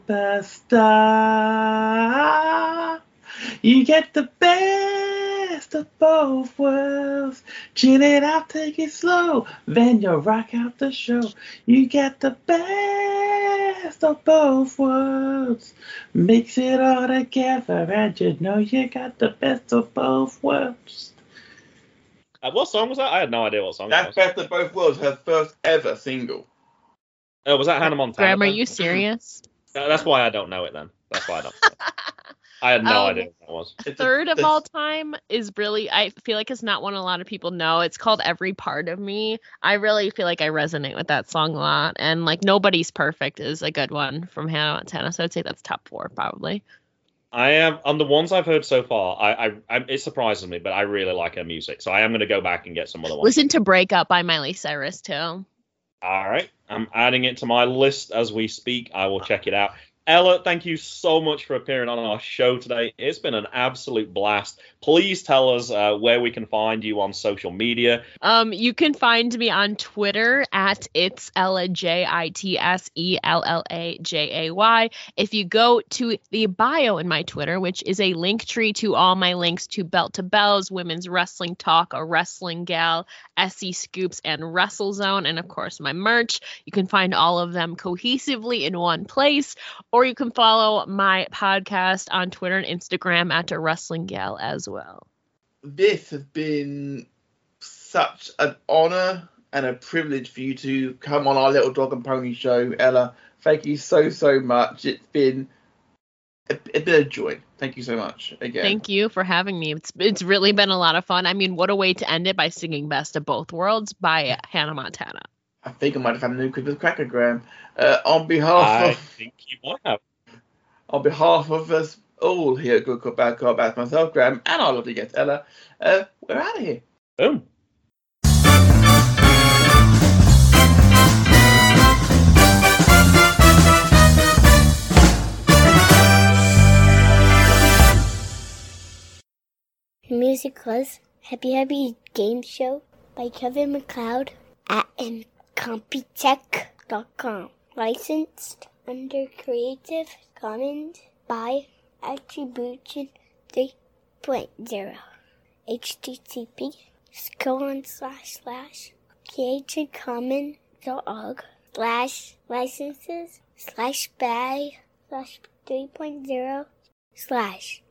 superstar? You get the best of both worlds. Chill it out, take it slow, then you rock out the show. You get the best of both worlds. Mix it all together and you know you got the best of both worlds. Uh, what song was that? I had no idea what song That's it was. Best of Both Worlds, her first ever single. Oh, was that Hannah Montana? Graham, are then? you serious? Uh, that's why I don't know it then. That's why I don't know it. I had no Um, idea what that was. Third of It's- all time is really, I feel like it's not one a lot of people know. It's called Every Part of Me. I really feel like I resonate with that song a lot. And like Nobody's Perfect is a good one from Hannah Montana. So I'd say that's top four probably. I am on the ones I've heard so far. I, I, I it surprises me, but I really like her music, so I am going to go back and get some other ones. Listen to Break Up by Miley Cyrus too. All right, I'm adding it to my list as we speak. I will check it out. Ella, thank you so much for appearing on our show today. It's been an absolute blast. Please tell us uh, where we can find you on social media. Um, you can find me on Twitter at It's Ella, J I T S E L L A J A Y. If you go to the bio in my Twitter, which is a link tree to all my links to Belt to Bells, Women's Wrestling Talk, A Wrestling Gal, S E Scoops, and WrestleZone, and of course my merch, you can find all of them cohesively in one place. Or you can follow my podcast on Twitter and Instagram at A Wrestling Gal as well. This has been such an honour and a privilege for you to come on our Little Dog and Pony show, Ella. Thank you so, so much. It's been a, a bit of joy. Thank you so much again. Thank you for having me. It's it's really been a lot of fun. I mean, what a way to end it by singing Best of Both Worlds by Hannah Montana. I think I might have had a new Christmas crackergram. Uh, on behalf I of think you might have. on behalf of us all here at Good Cop Bad Cop, as myself, Graham, and our lovely guest Ella, uh, we're out of here. Boom. The music was Happy Happy Game Show by Kevin MacLeod at incompetech dot com. Licensed under Creative Commons by Attribution three point oh. H T T P colon slash slash creativecommons dot org slash licenses slash by slash three point oh slash